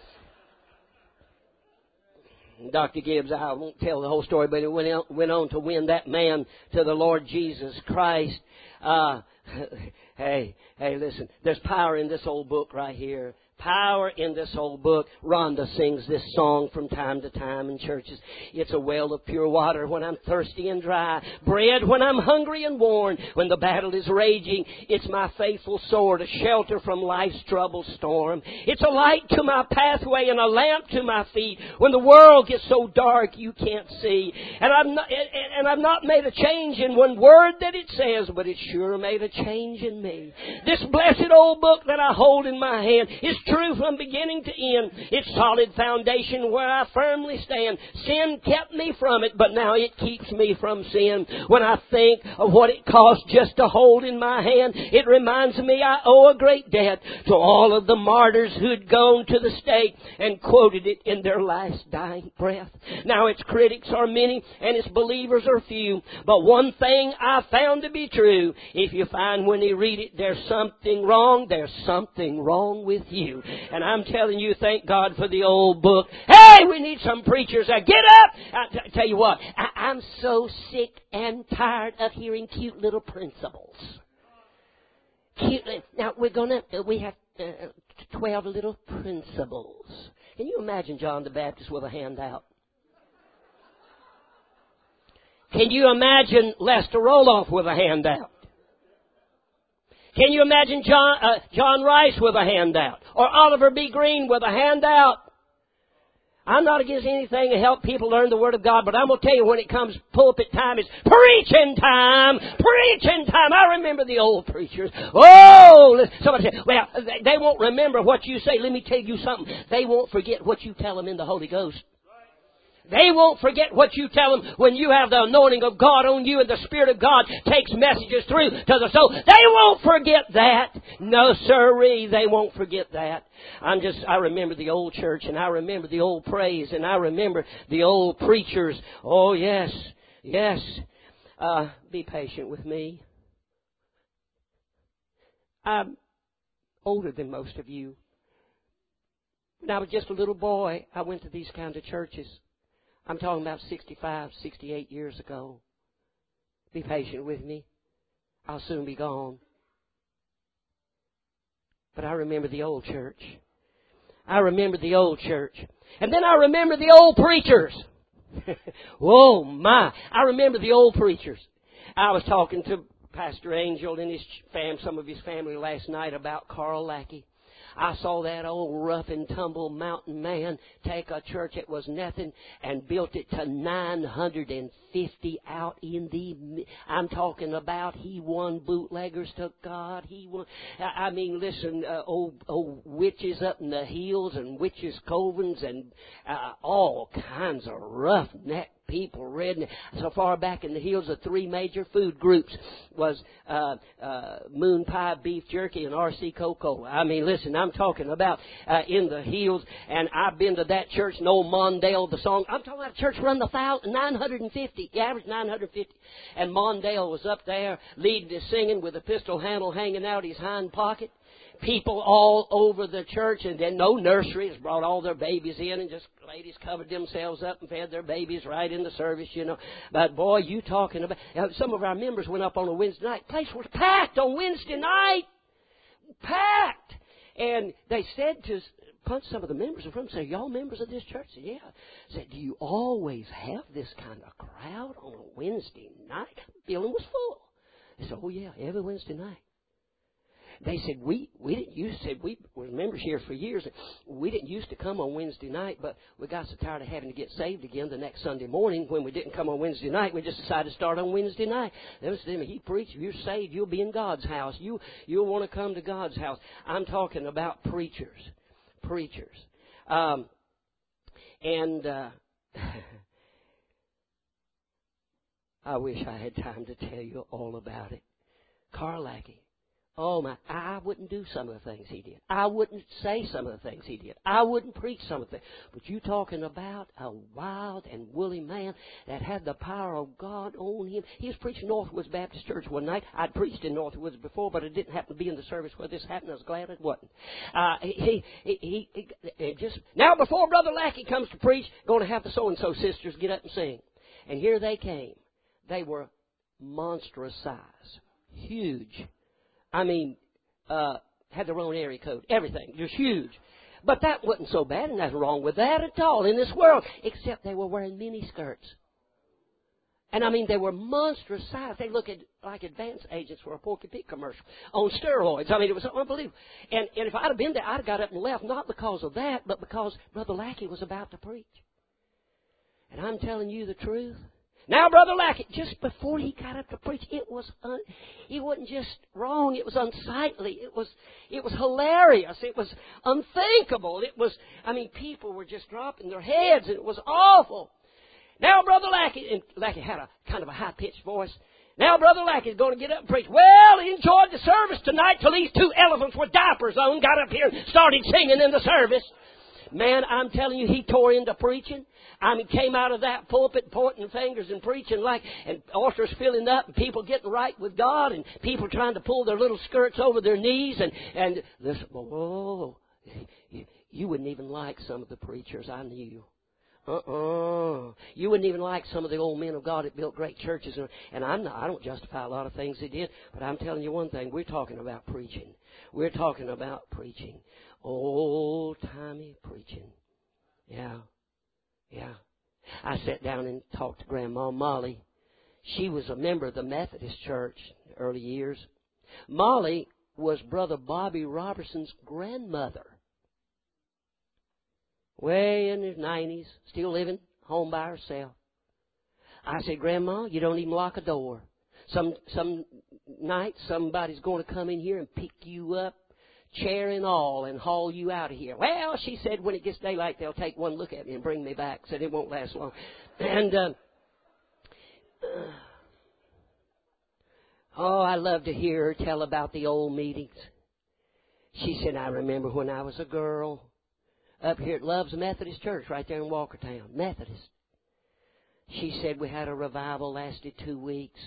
Doctor Gibbs, I won't tell the whole story, but it went on, went on to win that man to the Lord Jesus Christ. Uh, hey, hey, listen, there's power in this old book right here. Power in this old book. Rhonda sings this song from time to time in churches. It's a well of pure water when I'm thirsty and dry. Bread when I'm hungry and worn. When the battle is raging, it's my faithful sword, a shelter from life's troubled storm. It's a light to my pathway and a lamp to my feet. When the world gets so dark you can't see. And I've not, and I've not made a change in one word that it says, but it sure made a change in me. This blessed old book that I hold in my hand is true from beginning to end. It's solid foundation where I firmly stand. Sin kept me from it, but now it keeps me from sin. When I think of what it cost just to hold in my hand, it reminds me I owe a great debt to all of the martyrs who'd gone to the stake and quoted it in their last dying breath. Now its critics are many and its believers are few, but one thing I found to be true: if you find when you read it there's something wrong, there's something wrong with you. And I'm telling you, thank God for the old book. Hey, we need some preachers. Uh, get up! I t- tell you what, I- I'm so sick and tired of hearing cute little principles. Cute. Now we're gonna. Uh, we have uh, twelve little principles. Can you imagine John the Baptist with a hand out? Can you imagine Lester Roloff with a hand out? Can you imagine John, uh, John Rice with a handout? Or Oliver B. Green with a handout? I'm not against anything to help people learn the Word of God, but I'm going to tell you, when it comes pulpit time, it's preaching time! Preaching time! I remember the old preachers. Oh! Somebody said, well, they won't remember what you say. Let me tell you something. They won't forget what you tell them in the Holy Ghost. They won't forget what you tell them when you have the anointing of God on you and the Spirit of God takes messages through to the soul. They won't forget that. No, sirree, they won't forget that. I'm just, I remember the old church, and I remember the old praise, and I remember the old preachers. Oh, yes, yes. Uh, be patient with me. I'm older than most of you. When I was just a little boy, I went to these kinds of churches. I'm talking about sixty-five, sixty-eight years ago. Be patient with me. I'll soon be gone. But I remember the old church. I remember the old church. And then I remember the old preachers. Whoa, my. I remember the old preachers. I was talking to Pastor Angel and his fam, some of his family last night about Carl Lackey. I saw that old rough and tumble mountain man take a church that was nothing and built it to nine hundred fifty out in the... I'm talking about he won bootleggers to God. He won... I mean, listen, uh, old, old witches up in the hills and witches' covens and uh, all kinds of roughneck people, redneck. So far back in the hills, the three major food groups was uh, uh, moon pie, beef jerky, and R C Cocoa. I mean, listen, I'm talking about uh, in the hills, and I've been to that church, no Mondale, the song. I'm talking about a church run the thousand, nine hundred fifty, the average nine hundred fifty. And Mondale was up there leading his singing with a pistol handle hanging out his hind pocket. People all over the church, and then no nurseries brought all their babies in, and just ladies covered themselves up and fed their babies right in the service, you know. But boy, you talking about, uh, some of our members went up on a Wednesday night. The place was packed on Wednesday night. Packed. And they said to punch some of the members in front and say, y'all members of this church? I said, yeah. I said, do you always have this kind of crowd on a Wednesday night? The building was full. They said, oh yeah, every Wednesday night. They said, we, we didn't used to, we were members here for years. We didn't used to come on Wednesday night, but we got so tired of having to get saved again the next Sunday morning. When we didn't come on Wednesday night, we just decided to start on Wednesday night. They was saying, he preached, if you're saved, you'll be in God's house. You, you'll want to come to God's house. I'm talking about preachers. Preachers. Um, and, uh, I wish I had time to tell you all about it. Carl Lackey. Oh, my, I wouldn't do some of the things he did. I wouldn't say some of the things he did. I wouldn't preach some of the things. But you talking about a wild and woolly man that had the power of God on him. He was preaching Northwoods Baptist Church one night. I'd preached in Northwoods before, but it didn't happen to be in the service where this happened. I was glad it wasn't. Uh, he, he, he, he, he just, now before Brother Lackey comes to preach, going to have the so-and-so sisters get up and sing. And here they came. They were monstrous size. Huge. I mean, uh, had their own area code, everything, just huge. But that wasn't so bad, and nothing wrong with that at all in this world, except they were wearing mini skirts. And I mean, they were monstrous size. They looked like advance agents for a Porky Pig commercial on steroids. I mean, it was unbelievable. And, and if I'd have been there, I'd have got up and left, not because of that, but because Brother Lackey was about to preach. And I'm telling you the truth. Now, Brother Lackey, just before he got up to preach, it was un, it wasn't just wrong. It was unsightly. It was it was hilarious. It was unthinkable. It was, I mean, people were just dropping their heads, and it was awful. Now, Brother Lackey, and Lackey had a kind of a high-pitched voice. Now, Brother Lackey is going to get up and preach. Well, he enjoyed the service tonight till these two elephants with diapers on got up here and started singing in the service. Man, I'm telling you, he tore into preaching. I mean, came out of that pulpit pointing fingers and preaching like, and altars filling up, and people getting right with God, and people trying to pull their little skirts over their knees, and, and this, oh, you, you wouldn't even like some of the preachers I knew. Uh-uh. You wouldn't even like some of the old men of God that built great churches. And, and I'm not, I don't justify a lot of things they did, but I'm telling you one thing. We're talking about preaching. We're talking about preaching. Old-timey preaching. Yeah. Yeah. I sat down and talked to Grandma Molly. She was a member of the Methodist Church in the early years. Molly was Brother Bobby Robertson's grandmother. Way in her nineties, still living home by herself. I said, Grandma, you don't even lock a door. Some some night somebody's going to come in here and pick you up, chair and all, and haul you out of here. Well, she said, when it gets daylight, they'll take one look at me and bring me back. Said it won't last long. And, uh, oh, I love to hear her tell about the old meetings. She said, I remember when I was a girl up here at Love's Methodist Church right there in Walkertown. Methodist. She said we had a revival, lasted two weeks.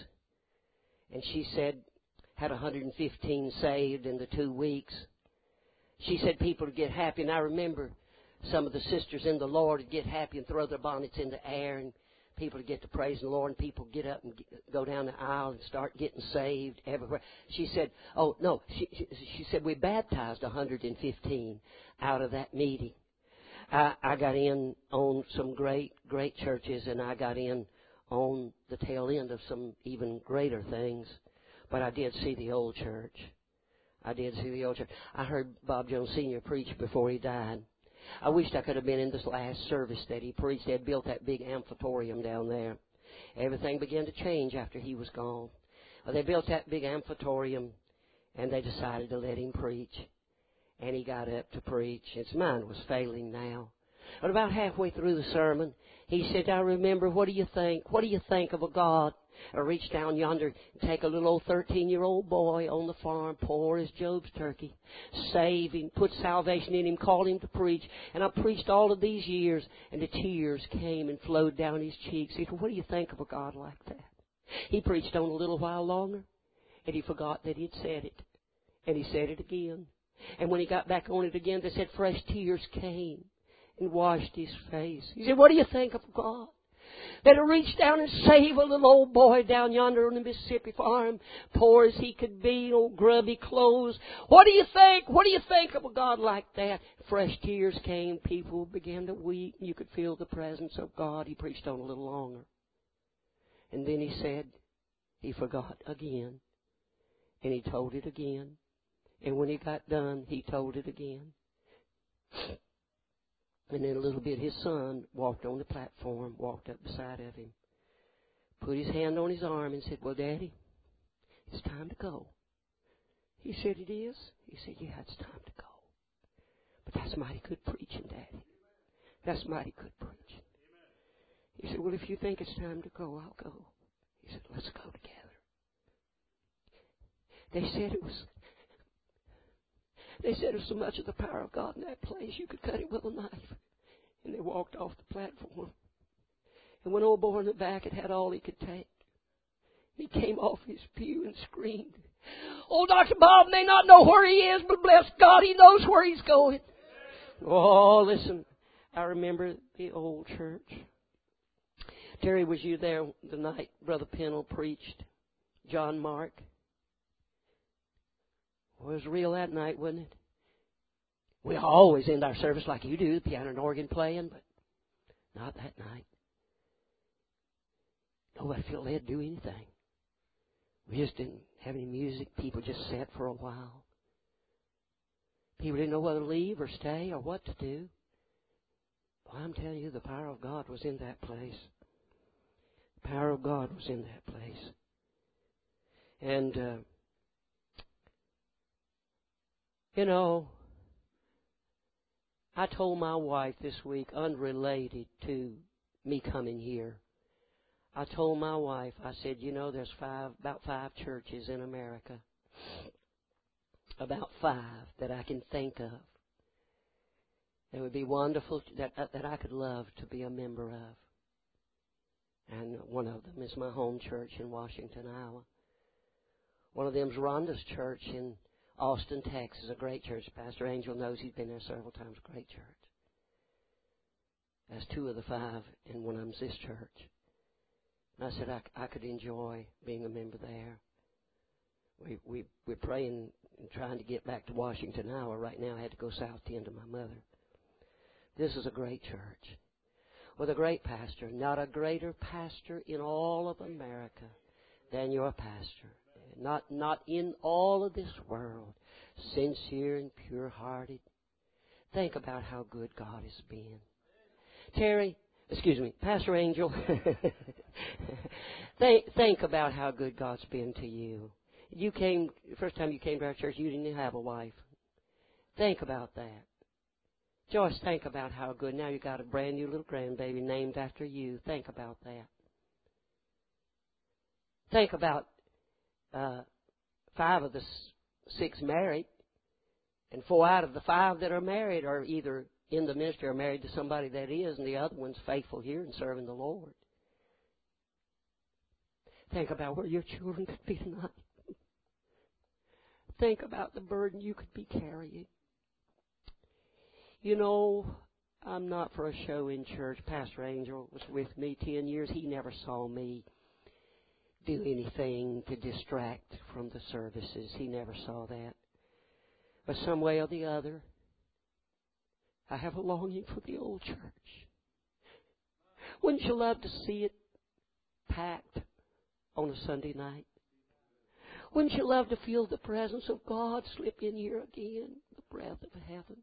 And she said, had one hundred fifteen saved in the two weeks. She said people would get happy. And I remember some of the sisters in the Lord would get happy and throw their bonnets in the air. And people would get to praising the Lord. And people would get up and get, go down the aisle and start getting saved everywhere. She said, oh, no. She, she, she said we baptized one hundred fifteen out of that meeting. I, I got in on some great, great churches, and I got in on the tail end of some even greater things. But I did see the old church. I did see the old church. I heard Bob Jones Senior preach before he died. I wished I could have been in this last service that he preached. They had built that big amphitheater down there. Everything began to change after he was gone. Well, they built that big amphitheater, and they decided to let him preach. And he got up to preach. His mind was failing now. But about halfway through the sermon, he said, I remember, what do you think? What do you think of a God? I reach down yonder and take a little old thirteen-year-old boy on the farm, poor as Job's turkey, save him, put salvation in him, call him to preach. And I preached all of these years, and the tears came and flowed down his cheeks. He said, what do you think of a God like that? He preached on a little while longer, and he forgot that he'd said it. And he said it again. And when he got back on it again, they said fresh tears came and washed his face. He said, what do you think of God that'll reach down and save a little old boy down yonder on the Mississippi farm, poor as he could be, old grubby clothes? What do you think? What do you think of a God like that? Fresh tears came. People began to weep. You could feel the presence of God. He preached on a little longer. And then he said, he forgot again. And he told it again. And when he got done, he told it again. And in a little bit, his son walked on the platform, walked up beside of him, put his hand on his arm and said, well, Daddy, it's time to go. He said, it is? He said, yeah, it's time to go. But that's mighty good preaching, Daddy. That's mighty good preaching. He said, well, if you think it's time to go, I'll go. He said, let's go together. They said it was... They said there's so much of the power of God in that place, you could cut it with a knife. And they walked off the platform. And one old boy in the back had had all he could take. He came off his pew and screamed, oh, Doctor Bob may not know where he is, but bless God, he knows where he's going. Oh, listen, I remember the old church. Terry, was you there the night Brother Pennell preached John Mark? Well, it was real that night, wasn't it? We always end our service like you do, the piano and organ playing, but not that night. Nobody felt they had to do anything. We just didn't have any music. People just sat for a while. People didn't know whether to leave or stay or what to do. Well, I'm telling you, the power of God was in that place. The power of God was in that place. And, uh, you know, I told my wife this week, unrelated to me coming here, I told my wife, I said, you know, there's five, about five churches in America, about five that I can think of that would be wonderful, that, that I could love to be a member of. And one of them is my home church in Washington, Iowa. One of them is Rhonda's church in Austin, Texas, a great church. Pastor Angel knows, he's been there several times. Great church. That's two of the five, and one of them's this church. And I said I, I could enjoy being a member there. We, we, we're praying and trying to get back to Washington, Iowa. Right now I had to go south to end of my mother. This is a great church with a great pastor. Not a greater pastor in all of America than your pastor. Not not in all of this world. Sincere and pure-hearted. Think about how good God has been. Terry, excuse me, Pastor Angel, think, think about how good God's been to you. You came, the first time you came to our church, you didn't have a wife. Think about that. Joyce, think about how good. Now you got a brand new little grandbaby named after you. Think about that. Think about uh, five of the six married, and four out of the five that are married are either in the ministry or married to somebody that is, and the other one's faithful here and serving the Lord. Think about where your children could be tonight. Think about the burden you could be carrying. You know, I'm not for a show in church. Pastor Angel was with me ten years. He never saw me do anything to distract from the services. He never saw that. But some way or the other, I have a longing for the old church. Wouldn't you love to see it packed on a Sunday night? Wouldn't you love to feel the presence of God slip in here again, the breath of heaven?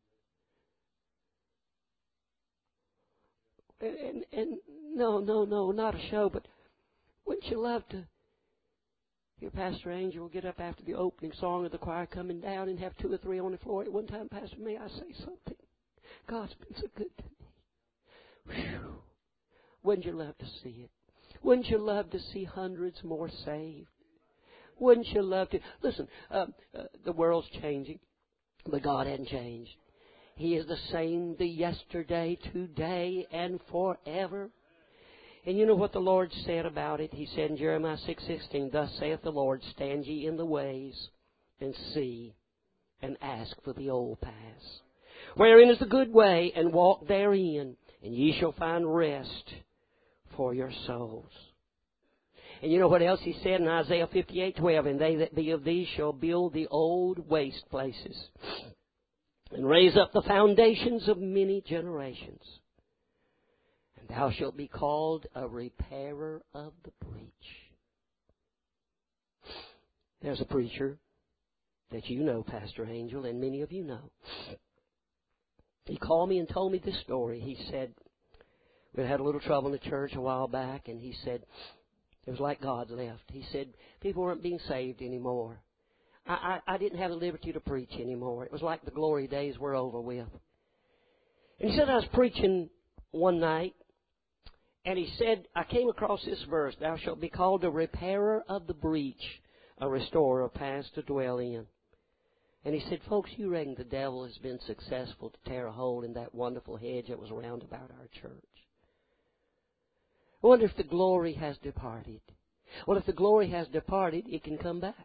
And, and, and no, no, no, not a show, but wouldn't you love to hear Pastor Angel get up after the opening song of the choir coming down and have two or three on the floor at one time? Pastor, may I say something? God's been so good to me. Whew. Wouldn't you love to see it? Wouldn't you love to see hundreds more saved? Wouldn't you love to? Listen, uh, uh, the world's changing, but God hasn't changed. He is the same the yesterday, today, and forever. And you know what the Lord said about it? He said in Jeremiah six sixteen, "Thus saith the Lord, stand ye in the ways, and see, and ask for the old paths. Wherein is the good way, and walk therein, and ye shall find rest for your souls." And you know what else He said in Isaiah fifty-eight twelve? "And they that be of thee shall build the old waste places, and raise up the foundations of many generations. And thou shalt be called a repairer of the breach." There's a preacher that you know, Pastor Angel, and many of you know. He called me and told me this story. He said, we had a little trouble in the church a while back, and he said, it was like God left. He said, people weren't being saved anymore. I, I, I didn't have the liberty to preach anymore. It was like the glory days were over with. And he said, I was preaching one night, and he said, I came across this verse, "Thou shalt be called a repairer of the breach, a restorer of paths to dwell in." And he said, folks, you reckon the devil has been successful to tear a hole in that wonderful hedge that was round about our church? I wonder if the glory has departed. Well, if the glory has departed, it can come back.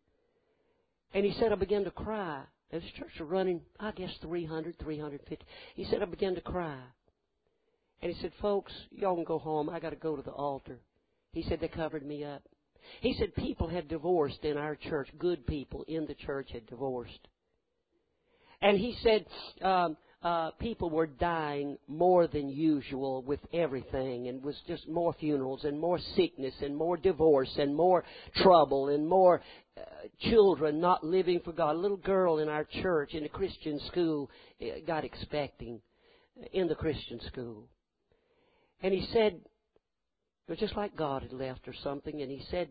And he said, I began to cry. And this church was running, I guess, three hundred, three hundred fifty. He said, I began to cry. And he said, folks, y'all can go home. I got to go to the altar. He said, they covered me up. He said, people had divorced in our church. Good people in the church had divorced. And he said, um, uh, people were dying more than usual with everything. And it was just more funerals and more sickness and more divorce and more trouble and more uh, children not living for God. A little girl in our church in a Christian school got expecting in the Christian school. And he said, it was just like God had left or something. And he said,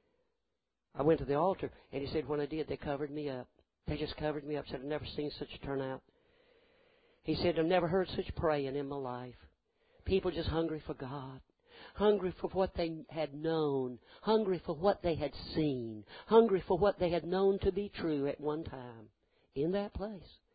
I went to the altar, and he said, when I did, they covered me up. They just covered me up. Said, I've never seen such a turnout. He said, I've never heard such praying in my life. People just hungry for God. Hungry for what they had known. Hungry for what they had seen. Hungry for what they had known to be true at one time. In that place.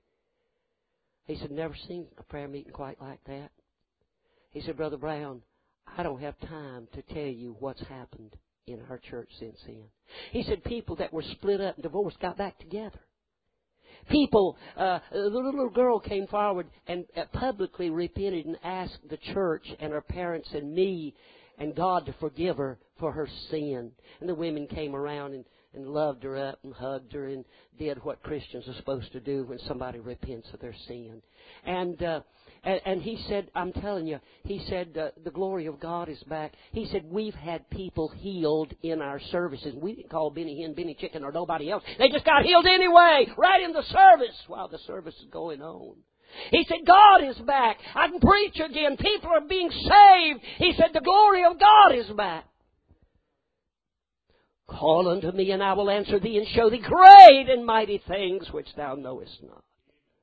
He said, never seen a prayer meeting quite like that. He said, Brother Brown, I don't have time to tell you what's happened in our church since then. He said people that were split up and divorced got back together. People, uh, the little girl came forward and publicly repented and asked the church and her parents and me and God to forgive her for her sin. And the women came around and, and loved her up and hugged her and did what Christians are supposed to do when somebody repents of their sin. And uh, and, and he said, I'm telling you, he said, uh, the glory of God is back. He said, we've had people healed in our services. We didn't call Benny Hinn, Benny Chicken, or nobody else. They just got healed anyway, right in the service while the service is going on. He said, God is back. I can preach again. People are being saved. He said, the glory of God is back. Call unto me, and I will answer thee, and show thee great and mighty things which thou knowest not.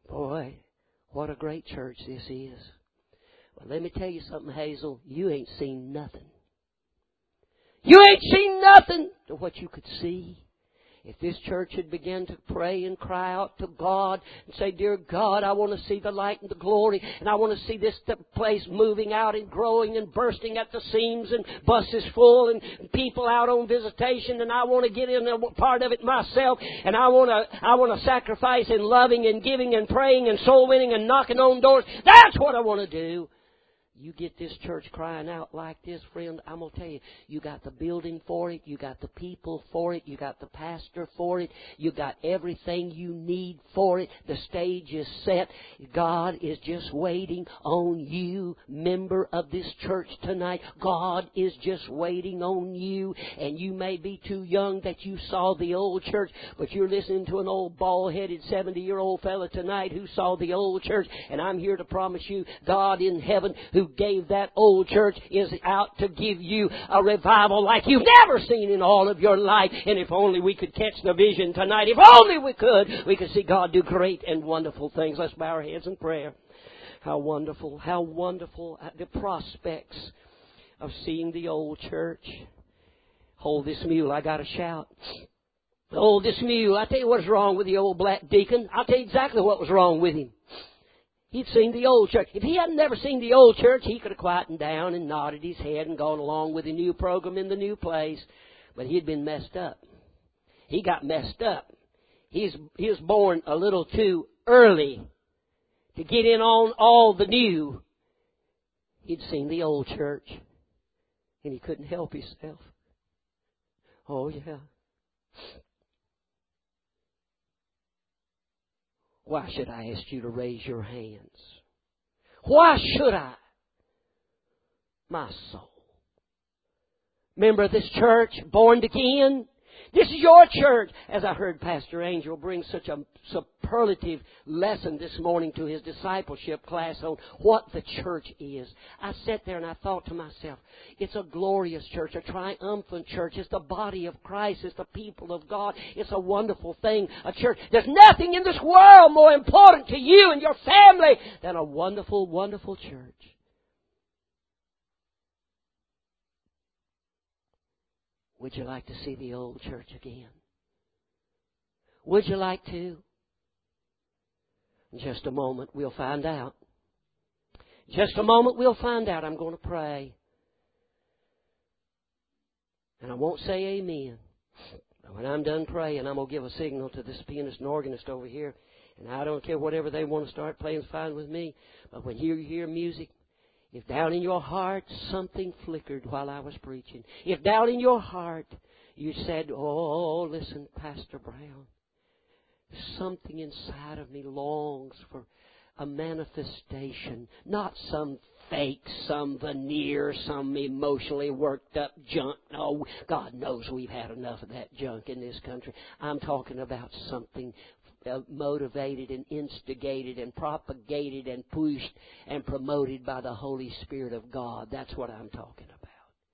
Boy, what a great church this is. Well, let me tell you something, Hazel. You ain't seen nothing. You ain't seen nothing to what you could see. If this church had begun to pray and cry out to God and say, Dear God, I want to see the light and the glory, and I want to see this place moving out and growing and bursting at the seams and buses full and people out on visitation, and I want to get in a part of it myself, and I want to I want to sacrifice in loving and giving and praying and soul winning and knocking on doors. That's what I want to do. You get this church crying out like this, friend, I'm going to tell you, you got the building for it, you got the people for it, you got the pastor for it, you got everything you need for it. The stage is set. God is just waiting on you, member of this church tonight. God is just waiting on you, and you may be too young that you saw the old church, but you're listening to an old bald-headed seventy-year-old fella tonight who saw the old church, and I'm here to promise you, God in heaven who gave that old church is out to give you a revival like you've never seen in all of your life. And if only we could catch the vision tonight, if only we could, we could see God do great and wonderful things. Let's bow our heads in prayer. How wonderful, how wonderful the prospects of seeing the old church. Hold this mule, I got to shout. Hold this mule. I tell you what's wrong with the old black deacon. I'll tell you exactly what was wrong with him. He'd seen the old church. If he hadn't never seen the old church, he could have quietened down and nodded his head and gone along with the new program in the new place. But he'd been messed up. He got messed up. He's, he was born a little too early to get in on all the new. He'd seen the old church, and he couldn't help himself. Oh, yeah. Why should I ask you to raise your hands? Why should I? My soul. Member of this church, born again. This is your church. As I heard Pastor Angel bring such a superlative lesson this morning to his discipleship class on what the church is. I sat there and I thought to myself, it's a glorious church, a triumphant church. It's the body of Christ. It's the people of God. It's a wonderful thing, a church. There's nothing in this world more important to you and your family than a wonderful, wonderful church. Would you like to see the old church again? Would you like to? In just a moment, we'll find out. In just a moment, we'll find out. I'm going to pray. And I won't say amen. But when I'm done praying, I'm going to give a signal to this pianist and organist over here. And I don't care whatever they want to start playing is fine with me. But when you hear music, if down in your heart something flickered while I was preaching, if down in your heart you said, oh, listen, Pastor Brown, something inside of me longs for a manifestation, not some fake, some veneer, some emotionally worked up junk. No, God knows we've had enough of that junk in this country. I'm talking about something Uh, motivated and instigated and propagated and pushed and promoted by the Holy Spirit of God. That's what I'm talking about.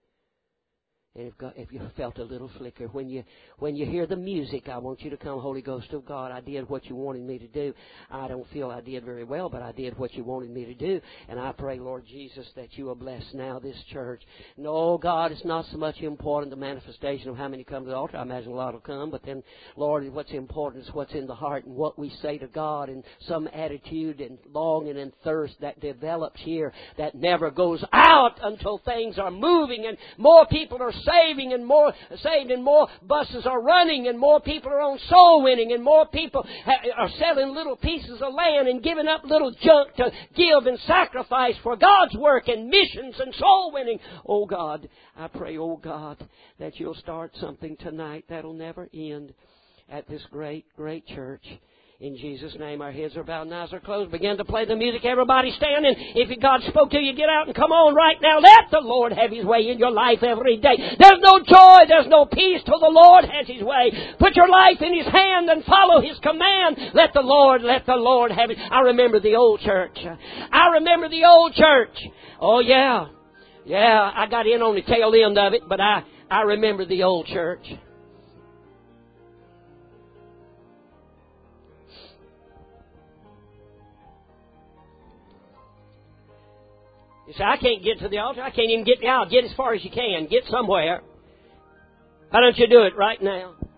And if, God, if you felt a little flicker, when you when you hear the music, I want you to come, Holy Ghost of God. I did what you wanted me to do. I don't feel I did very well, but I did what you wanted me to do. And I pray, Lord Jesus, that you will bless now this church. No, God, it's not so much important the manifestation of how many come to the altar. I imagine a lot will come. But then, Lord, what's important is what's in the heart and what we say to God, and some attitude and longing and thirst that develops here that never goes out until things are moving and more people are saving and more saved and more buses are running and more people are on soul winning and more people ha- are selling little pieces of land and giving up little junk to give and sacrifice for God's work and missions and soul winning. Oh God, I pray, oh God, that you'll start something tonight that'll never end at this great, great church. In Jesus' name, our heads are bowed and eyes are closed. Begin to play the music. Everybody stand. And if God spoke to you, get out and come on right now. Let the Lord have His way in your life every day. There's no joy, there's no peace till the Lord has His way. Put your life in His hand and follow His command. Let the Lord, let the Lord have it. I remember the old church. I remember the old church. Oh, yeah. Yeah, I got in on the tail end of it, but I, I remember the old church. You say, I can't get to the altar. I can't even get out. Get as far as you can. Get somewhere. Why don't you do it right now?